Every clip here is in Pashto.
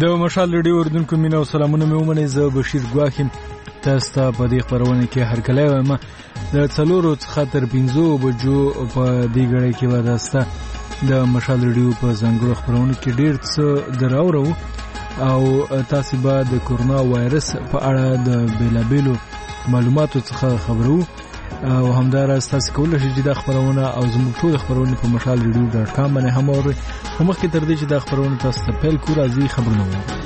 د مشال ریډیو اردوونکو مینه او سلامونه مې ومنئ. زه بشیر ګواښ یم. تاسو ته په دې خپرونه کې هرکلی وایم. د 4 څخه تر 5 بجو په دې ګړۍ کې به تاسو د مشال ریډیو په ځانګړو خپرونو کې ډېر څه دراوړو او تاسو به د کورونا وایرس په اړه د بیلابیلو معلوماتو څخه خبرو او همداراز تاسو کولای شئ چې د خبرونه او زموږ ټول خبرونه په mashalradio.com باندې هم اورئ. خو مخکې تر دې چې د خبرونه تاسو ته پیل کړو راځي خبرونه وو.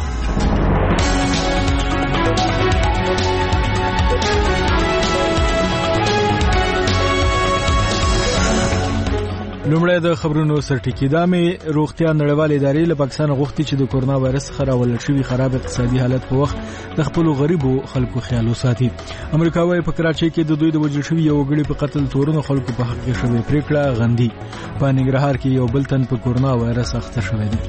لومړی د خبرونو سرټکی دا مې روغتیا نړیوالې ادارې له پاکستان غوښتي چې د کورونا وایرس څخه راوړل شوي خراب اقتصادي حالت په وخت د خپل غریبو خلکو خیال وساتي. امریکا وايي په کراچۍ کې د دوی د وژل شوي یو وګړي په قتل تورنو خلکو په حق کې شوې پریکړه غندي. په ننګرهار کې یو بل تن په کورونا وایرس اخته شوی دی.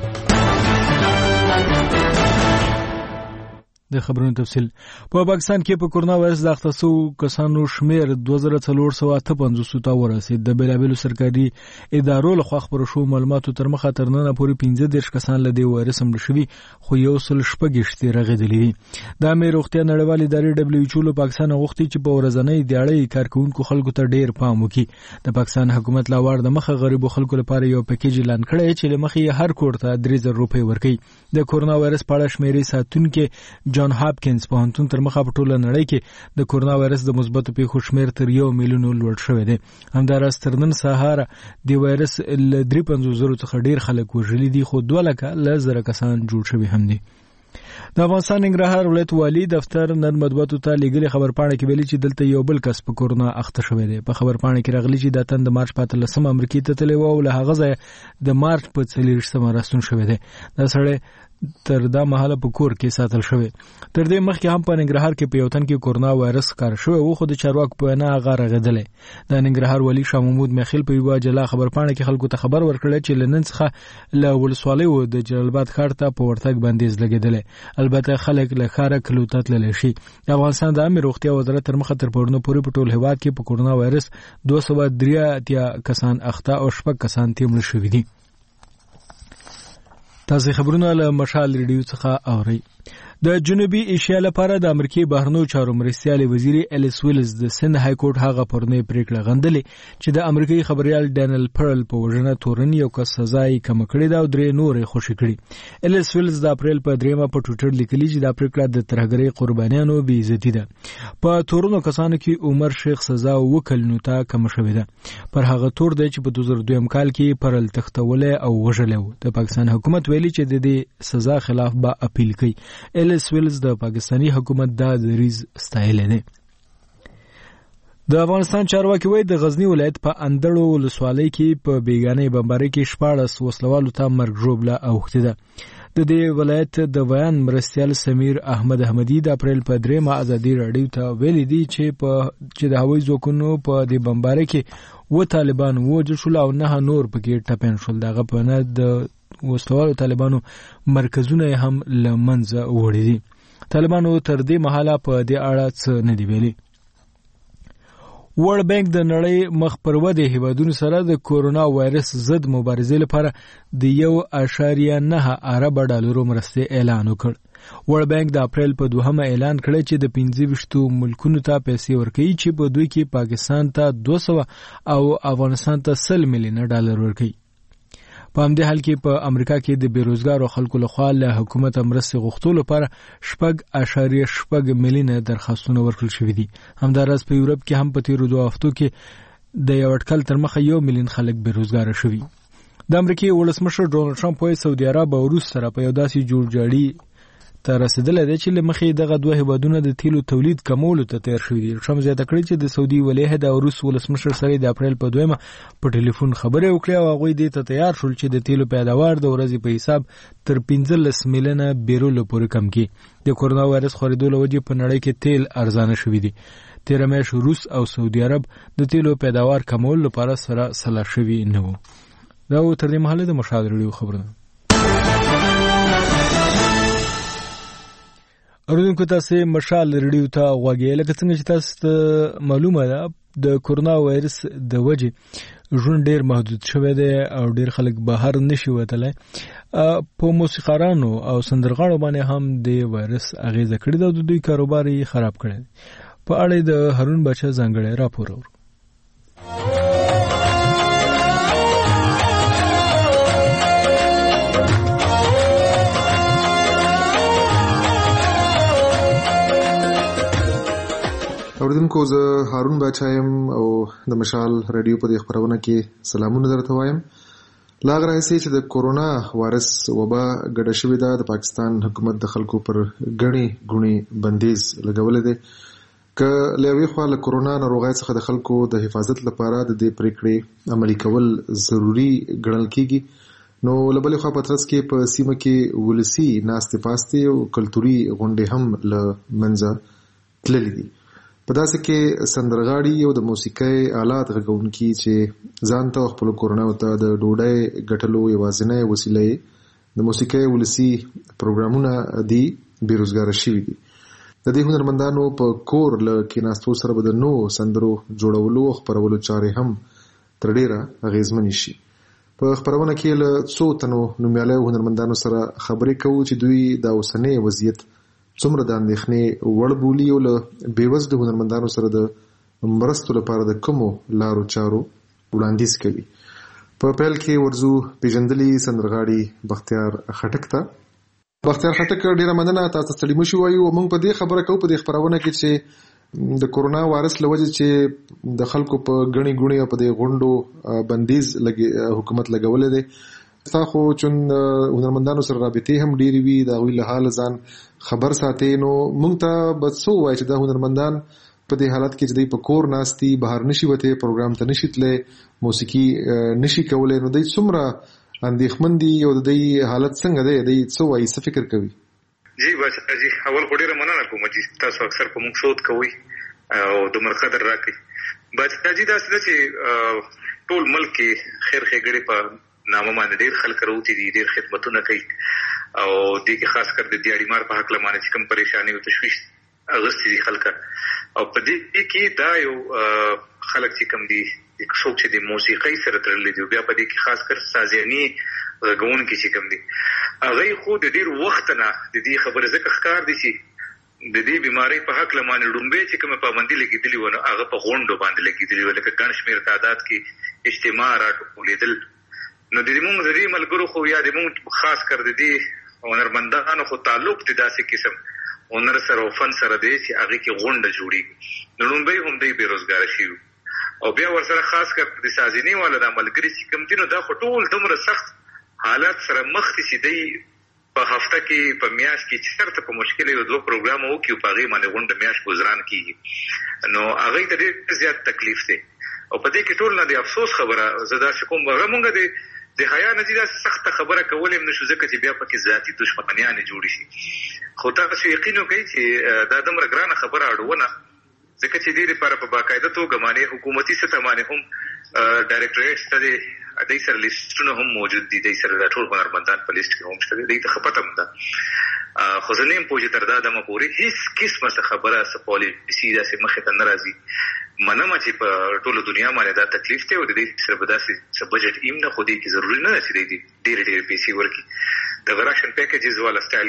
د خبرونو تفصیل. په پاکستان کې په کورونا وایرس د اخته شوو کسانو شمیر 2458 ته ورسید. د بیلابیلو سرکاري ادارو لخوا خپرو شوو معلوماتو تر مخه تر نن پورې 15 کسان له دې وایرس مړه شوي، خو یو سل شپږ رغېدلي دي. د امیر روغتیا نړیوالې ادارې WHO له پاکستان غوښتي چې په ورځنۍ دیاړۍ کارکونکو خلکو ته ډېر پام وکړي. د پاکستان حکومت لا وړ د مخه غریبو خلکو لپاره یو پیکیج اعلان کړی چې له مخې هر کور ته 3000 روپۍ ورکړي. د کورونا وایرس په اړه شمیرې ساتونکي جان هاپکینز په هنتون تر مخه په ټوله نړۍ کې د کورونا وایرس د مثبتو پیښو شمیر تر 1 میلیون لوړ شوی دی. همداراز تر نن سهار د وایرس ل 53,000 څخه ډیر خلک وژلي دي، خو 2,00,000 کسان جوړ شوي هم دي. د افغانستان ننګرهار ولایت والي دفتر نن مطبوعاتو ته لیږلي خبرپاڼه کې ویلي چې دلته یو بل کس په کورونا اخته شوی دی. په خبرپاڼه کې راغلي چې د تن د مارچ په 13 امریکا ته تللی و او له هغه ځایه د مارچ په 40 راستون شوی دی. دا سړی تر دا مهاله په کور کې ساتل شوی. تر دې مخکې هم په ننګرهار کې په یو تن کې کورونا وایرس ښکار شوی و، خو د چارواکو په وینا هغه رغېدلی. د ننګرهار والي شاه محمود میخیل په یوه جلا خبرپاڼه کې خلکو ته خبر ورکړی چې له نن څخه له ولسوالیو د جلال آباد ښار ته په ورتګ بندیز لګېدلی. البته خلک له ښاره کلیو ته تللی شي. د افغانستان د عامې روغتیا وزارت تر مخه تر پرونه پورې په ټول هېواد کې په کورونا وایرس 283 کسان اخته او 6 کسان مړه شوي دي. تاسو خبرونه له مشال ریډیو څخه اورئ. د جنوبي ایشیا لپاره د امریکای بهرنیو چارو مرستیال وزیر الیس ویلز د سند های کورټ هغه پرونی پریکړه غندلې چې د امریکایي خبريال ډانیل پرل په وژنه تورنی یو کس سزا یې کم کړې ده او درې نورې خوشی کړې. الیس ویلز د اپریل په 3 په ټویټر لیکلي چې دا پریکړه د ترهګرۍ قربانیانو بې عزتي ده. په تورونو کسانو کې عمر شیخ سزا وکړنو ته کم شوې ده. پر هغه تور دی چې په 2002 کال کې پرل تختولې او وژلې و. د پاکستان حکومت ویلي چې د دې سزا خلاف به اپیل کوي. الیس ویلز د پاکستاني حکومت د دریز ستایل دي. د افغانستان چارواکي وایي د غزنی ولایت په اندړو ولسوالۍ کې په بیګانې بمبارۍ کې 14 وسلوالو ته مرګ ژوبله اوښتې ده. د دې ولایت د بیان مرستیال سمیر احمد احمدی د اپریل په 3 ازادي راډیو ته ویلي دي چې د هوایي ځواکونو په دې بمبارۍ کې و طالبان وژل شول او نه نور پکې ټپین شول. دغه په نه د وسلوالو طالبانو مرکزونه هم لمنځه وړي دي. طالبانو تر دې مهاله په دې اړه څه نه دی ویلي. ورلد بانک د نړۍ مخ پر ودې هیوادونو سره د کورونا وایرس ضد مبارزې لپاره د 1.9 ارب ډالرو مرستې اعلان وکړ. ورلد بانک د اپریل په 2 اعلان کړی چې د 25 ملکونو ته پیسې ورکوي چې په دوی کې پاکستان ته 200 او افغانستان ته 100 میلیون ډالر ورکوي. په همدې حال کې په امریکا کې د بیروزګارو خلکو لخوا له حکومت مرستې غوښتلو لپاره 4.8 میلیون درخواستونه ورکړل شوي دي. همداراز په یورپ کې هم په تیرو 2 هفتو کې د یو اټکل تر مخه 1 میلیون خلک بیروزګار شوي. د امریکای ولسمشر ډونالد ټرمپ وايي سعودي عرب او روس سره په یو داسې جوړجاړي ته رسیدلی دی چې له مخې دغه دوه هیوادونه د تیلو تولید کمولو ته تیار شوي دي. ټرمپ زیاته کړې چې د سعودي ولیعهد او روس ولسمشر سره د اپریل په 2 په ټلیفون خبرې وکړې او هغوی دې ته تیار شول چې د تیلو پیداوار د ورځې په حساب تر 15 میلیونه بیرل پورې کم کړي. د کورونا وایرس خورېدو له وجې په نړۍ کې تیل ارزانه شوي دي. تیره میاشت روس او سعودي عرب د تیلو پیداوار کمولو لپاره سره سلا شوي نه وو. دا و تر دې مهاله د مشال ریډیو خبرونه. اوریدونکو تاسو مشال ریډیو ته غوږی لکه څنګه چې تاسو ته معلومه ده د کورونا وایرس د وجې ژوند ډیر محدود شوی دی او ډیر خلک بهر نشي وتلی. په موسیقارانو او سندرغاړو باندې هم د وایرس اغیزه کړې ده او د دوی کاروبار یې خراب کړی دی. په اړه د هارون بچا ځانګړی راپور اورو. اوریدونکو زه هارون بچا یم او د مشال رادیو په دې خبرونه کې سلامونه درته وایم. لا غراسي چې د کورونا وایرس وبا ګډه شوې ده. د پاکستان حکومت د خلکو پر غړي غوني بندیز لګولې ده. که لوي خو له کورونا ناروغۍ څخه د خلکو د حفاظت لپاره د دې پریکړې عملي کول ضروری ګڼل کیږي. نو لبلې خو په ترڅ کې په سیمه کې ولسی ناستې پاستې او کلتوري غونډې هم له منځه تللې دي. په داسې کې سندرغاړي او د موسیقۍ آلات غږونکي چې ځان ته خپل کورونا ته د ډوډۍ ګټلو یوازینۍ وسیله د موسیقۍ ولسی پروګرامونه دي بیروزګار شوي دي. د دې هنرمندانو په کور له کیناستو سره به د نو سندرو جوړولو او خپرولو چارې هم تر ډیره اغیزمنې شي. په خبرونه کې له څو تنو نومیالي هنرمندانو سره خبرې کوو چې دوی د اوسنۍ وضعیت څومره د اندېښنې وړ بولي او له بېوزلو هنرمندانو سره د مرستو لپاره د کومو لارو چارو وړاندیز کوي. په پیل کې ورزو پیژندلي سندرغاړي بختیار خټک ته. بختیار خټک ډیره مننه تاسو ستړي مشو وایو. موږ په دې خبره کوو په دې خبرونه کې چې د کورونا وایرس لوجه چې د خلکو په غني غوني په دې غونډو بندیز حکومت لګولې ده. تاسو چون هنرمندانو سره رابطې هم ډیری وی دا وی له حال ځان خبر ساتي. نو موږ ته بسو وای چې د هنرمندان په دې حالت کې چې دوی په کور ناستي بهر نشي وته پروګرام ته نشي تله موسیقي نشي کولای نو دوی څومره اندېښمن دي او د دې حالت څنګه دی دوی څه وایي څه فکر کوي؟ جی بس جی اول خو ډیره مننه کوم چې تاسو اکثر په موږ شوت کوئ او د مرقدر راکړي. بس جی دا چې ټول ملک کې خیر خېګړې په نامه باندې ډیر خلک راوتی دي ډیر خدمتونه کوي او د کې خاص کر د دیاړي مار په حق لمانه چې کوم پریشانی او تشویش اغستی دي خلک او په دې کې دا یو خلک چې کوم دي څوک چې د موسیقۍ سره تړلې دي بیا په دې کې خاص کر سازياني غږونکي چې کوم دي هغه خو د ډیر وخت نه د دې خبره زکه ښکار دي چې د دې بيمارۍ په حق لمانه ډومبه چې کومه پابندي لګیدلی ونه هغه په غونډو باندې لګیدلی ولکه ګڼ شمیر تعداد کې اجتماع راټولیدل. نو د دې موږ د دې ملګرو خو یا د موږ خاص کر د دې هنرمندانو خو تعلق د داسې قسم هنر سره او فن سره دی چې هغه کې غونډه جوړي نو ډومبه هم دی بیروزګار شي او بیا ورسره خاص کر د سازینی والا د عملګری چې کوم دینو دا خټول دومره سخت حالات سره مخ دي دی په هفته کې په میاشت کې چې چرته په مشکل یو دوه پروګرام وکيو په غي باندې غونډه میاشت گزاران کیږي نو هغه ته ډېر زیات تکلیف دی او په دې کې ټول نه دی افسوس خبره زدا شکوم غمونګه د حیا نتیجه سخت خبره کولم نشو ځکه چې بیا پکې ذاتی دښمنیان جوړ شي خو تاسو یقین وکړئ چې دا دومره ګرانه خبره اړونه ځکه چې دې لپاره په باقاعده توګه باندې حکومتي سطح باندې هم ډایرکټریټ ته د سر لیستونه هم موجود دي د سر ټول هنرمندان په لیست کې هم شته دي ته خپته ده خو زنیم پوجي تر دا د مپوري هیڅ قسمه خبره سپولي سي دا سه مخه ته ناراضي منم چې په ټول دنیا باندې دا تکلیف ته او د دې سره بداسي څه بجټ ایم نه خو دې کې ضروري نه چې دې ډېر پیسې ورکي د غراشن پیکیجز والا سټایل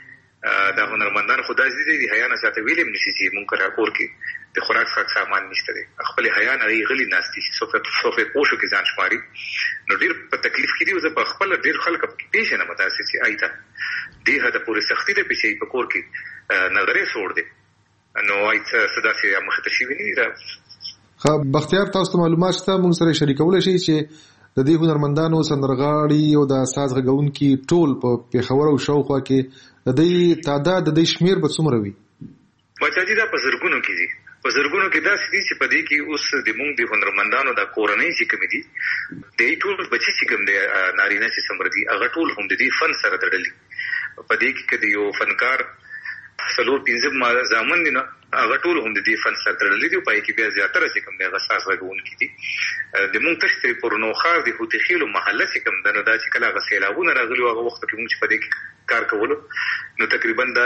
کې دا هنرمندان خدای دې حیا نه ساتي ویلم نشي چې مونږ راپور کې د خوراک څخه سامان نشته دي خپل حیا نه غلي ناشتي صوفه پوشو کې ځان شماري نو ډېر په تکلیف کې دي او په خپل ډېر خلک په پیښه نه متاسي چې آیته دې هدا پورې سختي ده په په کور کې نظرې سوړ دي نو آیته صدا چې مخته شي ویني دا خو بختیار تاسو معلومات شته موږ سره شریکول شي چې د دې هنرمندانو سندرغاړي او د ساز غږونکي ټول په پیښور او شاوخوا کې د دې تعداد د دې شمیر به څومره وي؟ بچاجي دا په زرګونو کې دي په زرګونو کې دا سړي چې په دې کې اوس د موږ د هنرمندانو د کورنۍ چې کوم دي د ټول بچي چې کوم دي نارینه چې سمردي هغه ټول هم د دې فن سره تړلي په دې کې د یو فنکار څلور پنځه ځامن دي، هغه ټول هم د دې فن سره تړلي دي. پای کې بیا زیاتره چې کوم دی هغه اساس غږونکي دي. د مونږ تشتري پورنوخار د هوتخیلو محله چې کوم ده، نو دا چې کله هغه سیلابونه راغلي هغه وخت کې مونږ چې په دې کې کار کولو، نو تقریبا دا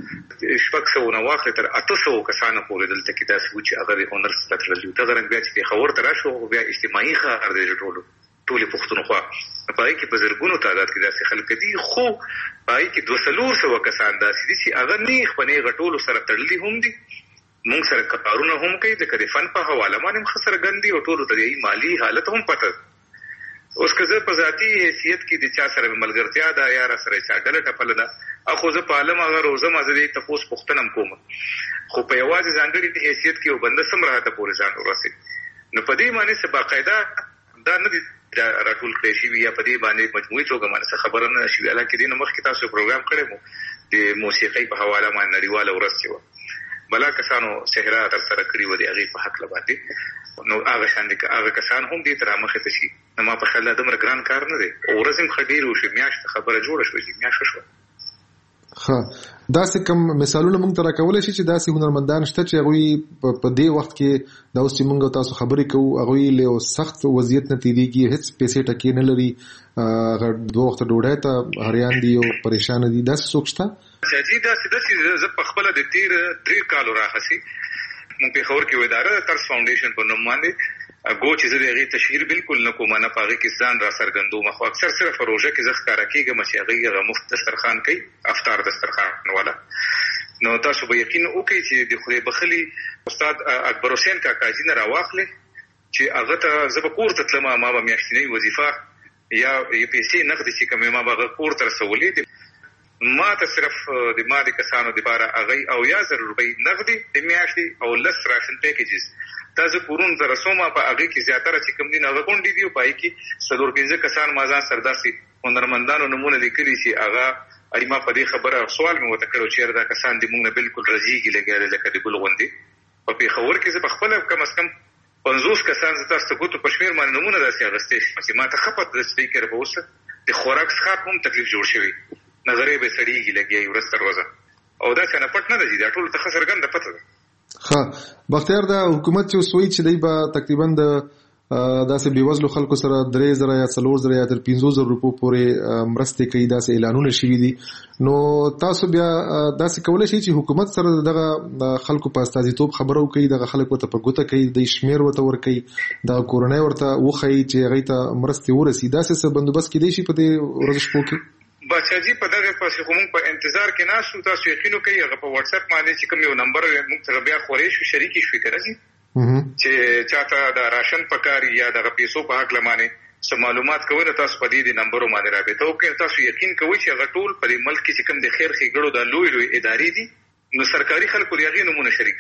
600 نه واخلې تر 800 کسانو پورې دلته کې داسې و چې هغه د هنر سره تړلي. دغه رنګ بیا چې پېښور ته راشو بیا اجتماعي ښار دی ټولې پښتونخوا، پای کې په زرګونو تعداد کې داسې خلک دي، خو پای کې 200 کسان داسې دي چې هغه نیغ په نیغه ټولو سره تړلي هم دي. مونږ سره کارونه هم کوي، ځکه د فن په حواله باندې هم سره ګندي او ټولو ته د مالی حالت هم پته. اوس که زه په ذاتي حیثیت کې د چا سره ملګرتیا ده یا را سره چا ډله ټپله ده، خو زه په عالم هغه روزم زه دې تپوس پوښتنه کوم، خو په یوازې ځانګړي حیثیت کې یو بنده سم راته پورې ځان ورسي. نو په دې باندې څه باقاعده دا نه دي راټول کړی شي یا په دې باندې مجموعي توګه باندې خبره نه شي. حالانکه دې نه مخکې تاسو پروګرام کړی مو د موسیقۍ په حواله باندې نړیواله ورځ چې وه، بلا کسانو صحرا تر سره کړي و د هغې په هکله باندې، نو هغه شان دي هغه کسان هم دې ته رامخې ته شي. نو ما په خیال دا دومره ګران کار نه دی، ورځ هم ښه ډېر وشي، میاشت خبره جوړه شوه چې میاشت شوه. داسې کوم مثالونه موږ ته راکولی شي چې داسې هنرمندان شته چې هغوی په دې وخت کې دا اوس چې موږ تاسو خبرې کوو هغوی له یو سخت وضعیت نه تېرېږي، هېڅ پیسې ټکې نه لري، هغه 2 وخته ډوډۍ ته حریان دي او پریشانه دي، داسې څوک شته؟ جی داسې ده چې زه په خپله د تېر 3 کالو راهسې موږ پېښور کې یو اداره ده طرز فاونډیشن په نوم باندې ګو چې زه د هغې تشهیر بالکل نه کوم، نه په هغې کې ځان را څرګندوم، خو اکثر صرف په روژه کې زه ښکاره کېږم چې هغوی هغه مفت دسترخوان کوي، افطار دسترخوان والا. نو تاسو به یقین وکړئ چې د خدای بخلي استاد اکبر حسین کاکاجي نه راواخلې چې هغه ته زه به کور ته تلم، ما به میاشتنۍ وظیفه یا پیسې نغدې چې کومې ما به هغه کور ته رسولې، ما ته صرف د ما د کسانو دپاره هغوی 80,000 روپۍ نغدې د میاشتې او 10 راشن پیکیجز دا زه کورونو ته رسوم. په هغې کې زیاتره چې کوم دي هغه غونډې دي او په هغې کې 4-5 کسان ما ځان سره داسې هنرمندانو نومونه لیکلي چې هغه ما په دې خبره سوال مې ورته کړی چې دا کسان دي موږ نه بالکل رضیږي لکه د ګل غوندې. په پېښور کې زه په خپله کم از کم 50 کسان زه تاسو ته ګوتو په شمېر باندې نومونه داسې اخیستی شم چې ما ته ښه پته ده چې دوی کې به اوس د خوراک څښاک هم تکلیف جوړ شوی، نظرې به سړېږي لګیا ورځ تر ورځه، او دا څه نه پټ نه ده چې دا ټولو ته ښه څرګنده پته ده. بختیار دا حکومت چې اوس وایي چې دی به تقریبا د داسې بېوزلو خلکو سره 3,000 یا 4,000 یا تر 15,000 روپو پورې مرستې کوي، داسې اعلانونه شوي دي. نو تاسو بیا داسې کولی شئ چې حکومت سره دغه خلکو په استازیتوب خبره وکړي، دغه خلک ورته په ګوته کوي، د شمېر ورته ورکوي، دغه کورنۍ ورته وښایي چې هغوی ته مرستې ورسي، داسې څه بندوبست کېدی شي په دې ورځو شپو کې؟ بادشاهجي په دغه پسې خو موږ په انتظار کې ناست وو. تاسو یقین وکړئ هغه په واتس اپ باندې چې کوم یو نمبر موږ سره بیا خورې شو شریکې شوې که نه ځي چې چاته د راشن پکار یا دغه پیسو په هکله باندې څه معلومات کوئ، نو تاسو په دې نمبرو باندې رابطه وکړئ. تاسو یقین کوئ چې هغه ټول په دې ملک کې چې کوم د خیر ښېګړو دا لوی ادارې دي، نو سرکاري خلکو د هغې نومونه شریک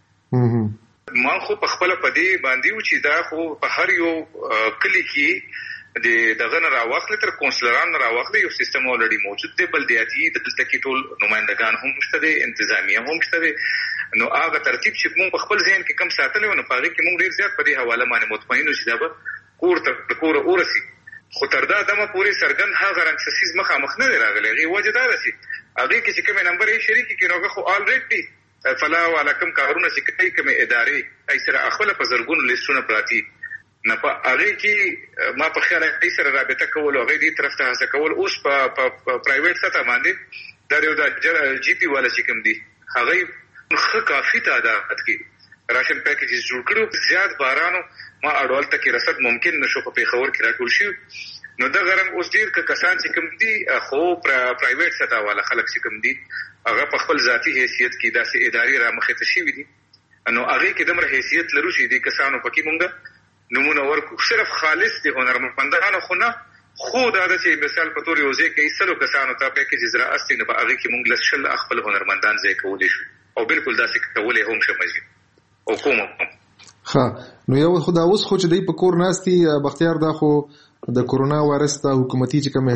کړي. ما خو په خپله په دې باندې و چې دا خو په هر یو کلي کې دغه نه راواخلې تر کونسلران نه راواخلې یو سیستم الریډي موجود دی، بلدیاتي دلته کې ټول نمایندګان هم شته دی، انتظامیه هم شته دی. نو هغه ترتیب چې موږ په خپل ذهن کې کم ساتلی و، نو په هغې کې موږ ډېر زیات په دې حواله باندې مطمئن وو چې دا به کور ته کوره ورسي. خو تر دا دمه پورې څرګند هغه رنګسسیز مخامخ نه دی راغلی. هغې وجه دا ده چې هغې کې چې کومې نمبر یې شریکې کړي، نو هغه خو الریډي فلا والا کوم کارونه چې کوي کومې ادارې ای سره خپله په زرګونو لیسټونه پراته نه، په هغې کې ما په خیال هغې سره رابطه کول او هغې دې طرف ته هڅه کول. اوس په پرایویټ سطح باندې دا یو د جي پي والا چې کوم دي هغې ښه کافي تعداد کې راشن پیکیجز جوړ کړي. زیات بارانو ما اډوال ته کې رسد ممکن نشو په پېښور کې راټول شي. نو دغه رنګ اوس ډېر کسان چې کوم دي خو پرایویټ سطح والا خلک چې کوم دي هغه په خپل ذاتي حیثیت کې داسې ادارې رامخې ته شوي دي، نو هغې کې دومره حیثیت لرو چې دې کسانو پکې مونږ نمونه ورکو. صرف خالص د هنرمندانو خو نه، خو دا ده چې مثال په طور یو ځای کې 100 کسانو ته پیکیجز رااستي، نو په هغې کې مونږ 100 خپل هنرمندان ځای کولی شو او بالکل داسې کولی هم شم او کوم. نو یو خو دا اوس خو چې دی په کور ناست دي بختیار، دا خو د کورونا وایرس د حکومت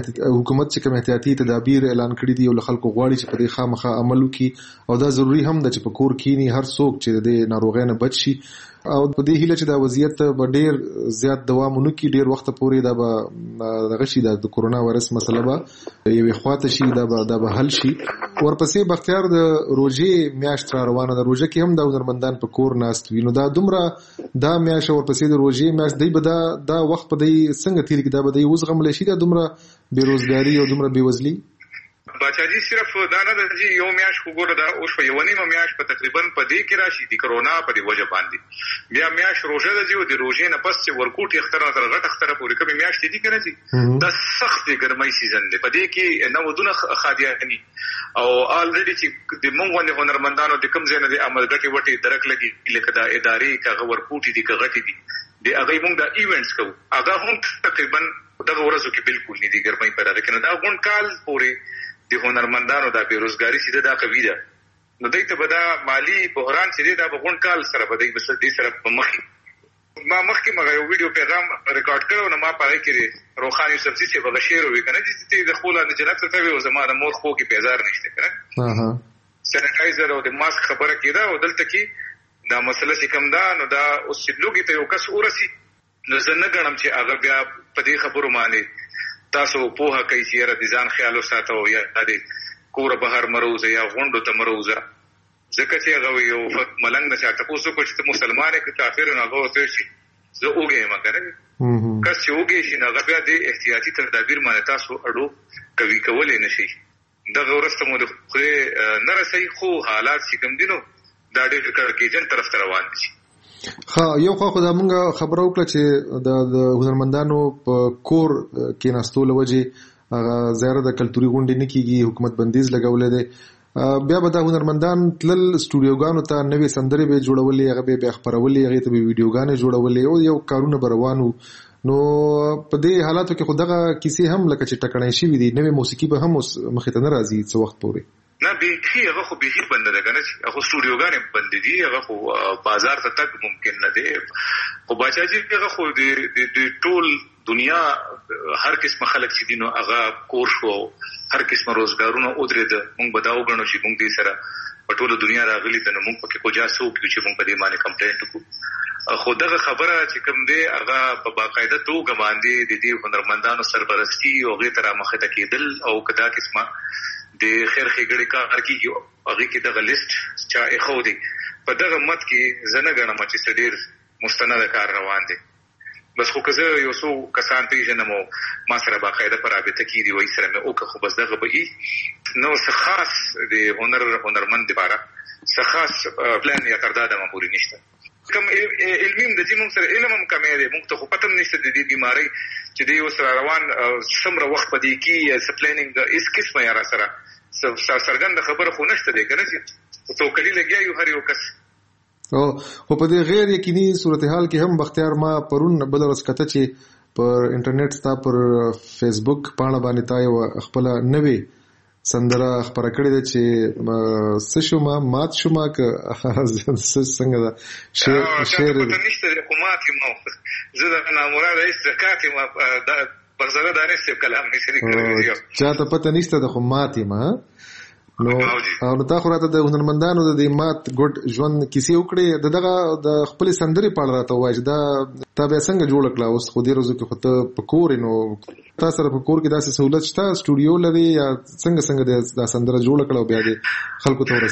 چې کوم احتیاطي تدابیر اعلان کړي دي او خلکو غواړي چې په دې خامخا عمل وکړي او دا ضروری هم ده چې په کور کې نه هر څوک چې د ناروغۍ نه بچ شي او په دې هیله چې دا وضعیت به ډیر زیات دوام ونکړي ډیر وخت پورې دا به دغه شي د کورونا وایرس مسله به یوې خواته شي دا به حل شي. ورپسې بختیار د روزې میاشت را روانه ده، روزه کې هم د هنرمندان په کور ناست وي، نو دا دومره دا میاشت ورپسې د روزې میاشت دی به دا وخت په دې څنګه تیر کې دا به دی وزغمل شي، دا دومره بیروزګاری او دومره بیوزلي. باچاجي صرف دا نه ده چې یو میاشت وګوره دا اوس په یو نیمه میاشت په تقریبا په دې کې راشي د کرونا په دی وجه باندې بیا میاشت روزه ده چې د روزې نه پس چې ورکوټي اختر تر غټ اختر پورې کومه میاشت دي کنه چې دا سخت ګرمۍ سیزن دی، په دې کې نو ودونه خادیانی او الریډي چې د مونږ باندې هنرمندانو د کوم ځای نه د عمل غټي وټي درک لګي لکه دا ادارې کغه ورکوټي دي کغټي دي د هغه مونږ د ایونټس کوو هغه هم تقریبا دغه ورځو کې بالکل نه دي ګرمۍ پیدا کوي، دا غون کال پورې د هنرمندانو د بیروزګاری سیده دا قوی ده، نو دایته به دا مالی بحران چې دا به غون کال سره به د دې سره په مخکې ما یو ویډیو پیغام ریکارډ کړو، نو ما پاره کې روخان یوسفزي چې به شعر وی کنه چې د خپل نه جنت ته وي او زماره مور خو کې پیزار نشته کنه سانیټایزر او د ماسک خبره کیده او دلته کې دا مسله چې کوم ده نو دا اوس لوګي ته یو کس ورسی نو زه نه غنم چې هغه بیا په دې خبرو باندې تاسو په هغه کې چې را دي ځان خیال وساتو یا د کور بهر مروزه یا غونډو ته مروزه ځکه چې هغه یو ملنګ نشه تاسو کو چې مسلمان کې کافر نه غوته شي زه اوګه ما کنه کس چې اوګه شي نه غبیا د احتیاطي تدابیر باندې تاسو اړو کوي کولې نشي دغه ورسته مو د نه رسي خو حالات چې کوم دینو دا ډېر کړکېجن طرف ته روان دي. یو خو دا مونږ خبرو کړه چې د هنرمندانو په کور کې ناستو لوجه هغه زیاره د کلتوري غونډې نه کیږي، حکومت بندیز لګولې ده، بیا به د هنرمندان تلل سټوډیوګانو ته نوې سندرې به جوړولې، هغه به خبرولې، هغه ته به ویډیوګانې جوړولې او یو کارونه بروانو. نو په دې حالاتو کې خو دغه کیسې هم لکه چې ټکړې شي دي، نوې موسیقي به هم مخې ته نه راځي څه وخت پورې نه بیخي هغه خو بیخي بند ده کنه چې هغه سټوډیوګانې بند دي، هغه خو بازار ته تک ممکن نه دی. خو باچاجي هغه خو د ټول دنیا هر قسم خلک چې دینو هغه کور شو، هر قسم روزګارونه ودرېد، موږ به دا وګڼو چې موږ دې سره په ټول دنیا راغلي ته موږ پکې کو جاسو چې موږ په دې باندې کمپلینټ وکړو. خو دغه خبره چې کوم دی هغه په باقاعده توګه باندې د دې هنرمندانو سرپرستی او غیر تر مخه ته کېدل او کدا قسمه د خیر خېګړې کار کیږي هغه کې دغه لیست چې خو دی په دغه مت کې زنه غنم چې ډېر مستند کار روان دي. بس خو که یو څو کسان پیژنم ما سره باقاعده پر رابطه کې دی وای سره مې او که خو بس دغه به نو څه خاص د هنرمند لپاره څه خاص پلان یا ترداده ماموري نشته. کوم علمیم د دې موږ سره علم هم کمې دی، موږ ته خو پته نشته د دې بیماری چې دی اوس روان څومره وخت پدې کې سپلیننګ د اس قسمه یا سره سرګند خبره خو نشته دی کنه چې توکلی لګیا یو هر یو کس او په دې غیر یقیني صورتحال کې هم بختیار ما پرون بل ورځ کته چې پر انټرنیټ ستا پر فیسبوک پاڼه باندې تا یو خپل نوې سندره خبره کړې ده چې سشوما مات شوما که څنګه ده شعر نشته خو مات مو زه د نامراده استقات ما بغزره دانست کلام نشری کړی چاته پته نشته د خو مات ما نو او تا خو راته د هنرمندانو د مات ګډ ژوند کیسې وکړې دغه د خپل سندرې پاړه راته وایي دا تا به څنګه جوړ کړه اوس خو دې روزو کې خو ته په کور نو تا سره په کور کې داسې سہولت شته سټوډیو لري یا څنګه دا سندره جوړ کړه بیا دې خلکو ته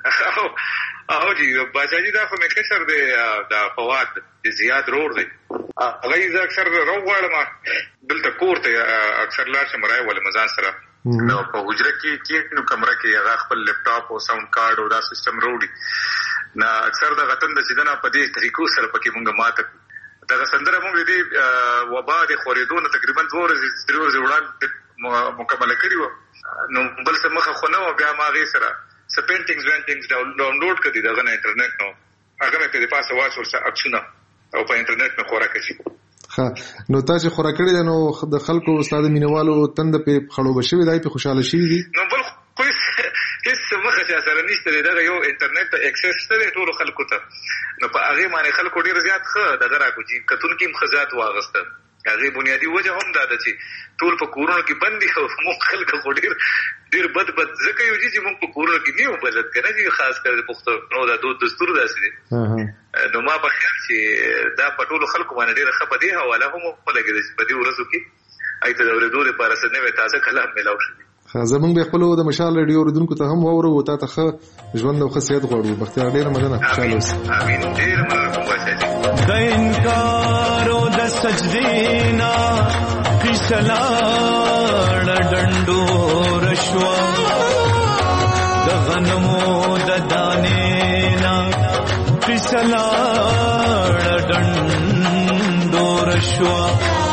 ورسوله؟ او جی باچاجي دا خو مې کشر دی دا فواد زیاد رور دی هغه یې اکثر روغواړم دلته کور ته اکثر لاړ شم راي ول مزان سره نو په حجره کې نو کمره کې هغه خپل لپټاپ او ساوند کارت او دا سیستم وروړي نه اکثر د غتن د سیدنه په دې طریقو سره پکې مونږه ماته دا سندره مونږ دې وبا د خوريدونه تقریبا 2 ورځې وړاندې مکمل کړیو نو بل څه مخه خو نه بیا ما غي سره سپینټینګز وینټینګز ډاونلوډ کړی دا غن انټرنیټ نو هغه مې په پاسه واچ ورسره اکشنه او په انټرنیټ مې خورا کړی. نو تاسو خورا کړی نو د خلکو استاد مینوالو تند په خړو بشوي دای په خوشاله شي دي نو بل خو هیڅ مخه چې سره نشته دا یو انټرنیټ ته اکسس شته ټول خلکو ته نو په هغه باندې خلکو ډیر زیات ښه دغه راکو چې کتون کې مخزات واغسته هغه بنیادی وجه هم دا ده چې ټول په کورونو کې بند دي او موږ خلک خو ډېر بد ځکه یو چې موږ په کورونو کې نیو بلد که نه چې خاص کر د پښتنو دا دود دستور داسې دی. نو ما په خیال چې دا په ټولو خلکو باندې ډېره ښه په دې حواله هم ولګېده چې په دې ورځو کې هغې ته د اورېدو دپاره څه نوی تازه کلام میلاو شوي. زمونږ د خپلو د مشال ریډیو اوریدونکو ته هم واورو او تا ته ښه ژوند او ښه صحت غواړو. بختیار ډېره مننه، خوشحاله اوسې. امین. ډېره مننه کوم بادشاهجي. د انکار او د سجدې نه قیصه لاړه ډنډور شوه، د غنمو د دانې نه قیصه لاړه ډنډور شوه،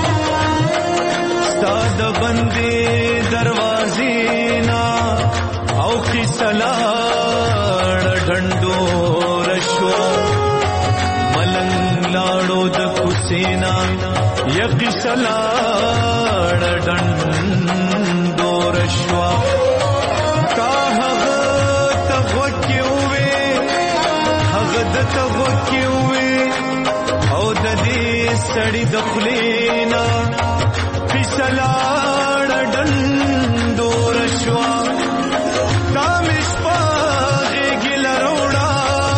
ستا د بندې دروازې نه او قیصه لاړه ډنډور شوه، ملنګ لاړو د کوڅې نه یا قیصه لاړه ډنډور شوه، کا هغه ته غوږ کې ووې هغه درته غوږ کې ووې او د دې سړي د خولې نه قیصه لاړه ډنډور شوه، دا مې شپه غېږې لروړه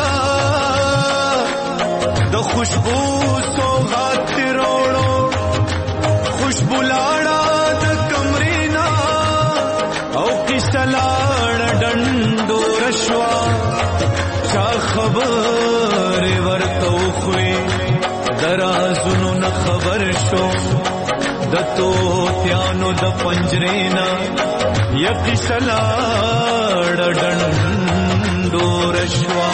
د خوشبو سوغات دې روړو، خوشبو لاړه د کمرې نه او قیصه لاړه ډنډور شوه، چا خبرې ورته وښوې د رازونو نه خبر شو، د طوطیانو د پنجرې نه یا قیصه لاړه ډنډور شوه،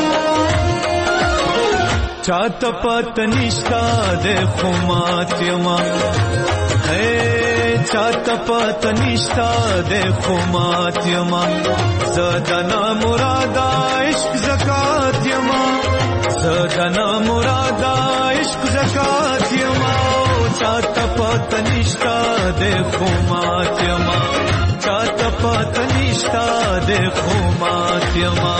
چاته پته نشته دی خو مات یمه، چاته پته نشته دی خو مات یمه، زه د نامراده عشق زکات یمه، زه د نامراده عشق زکات یمه، چاته پته نشته دی خو مات یمه، چاته پته نشته دی خو مات یمه.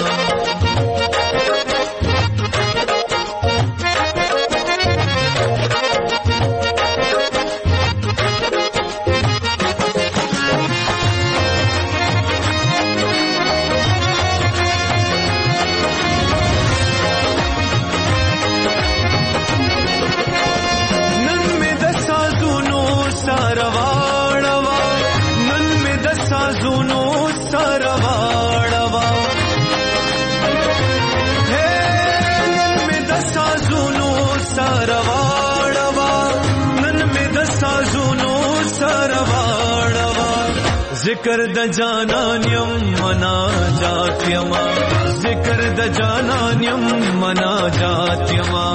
ذکر د جانان یم مناجات یما، ذکر د جانان یم مناجات یما،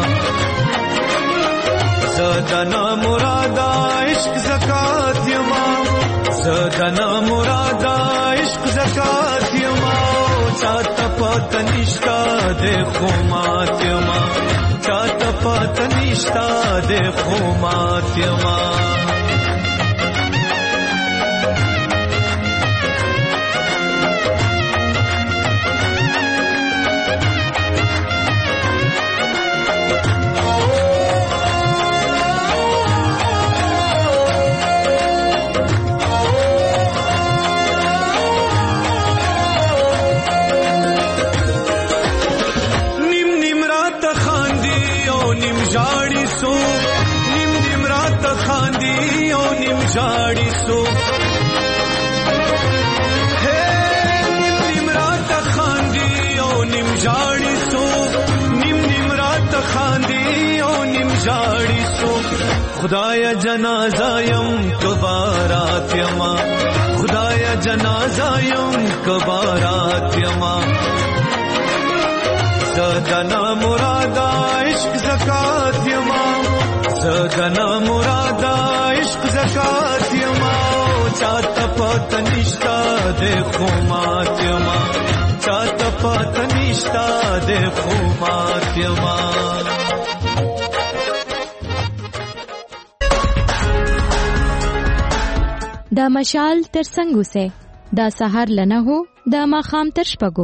زدنا مرادا عشق زکات یما، زدنا مرادا عشق زکات یما، چاته پته نشته دی خو مات یما، چاته پته نشته دی خو مات یما. خدایا جنازه یم کبارات یما، خدایا جنازه یم کبارات یما، زدنا مرادا عشق زکات یما، زدنا مرادا عشق زکات یما، چاته پته نشته دی خو مات یما، چاته پته نشته دی خو مات یما. دا مشال تر څنګه سه دا سحر لنه هو دا ماخام تر شپګو.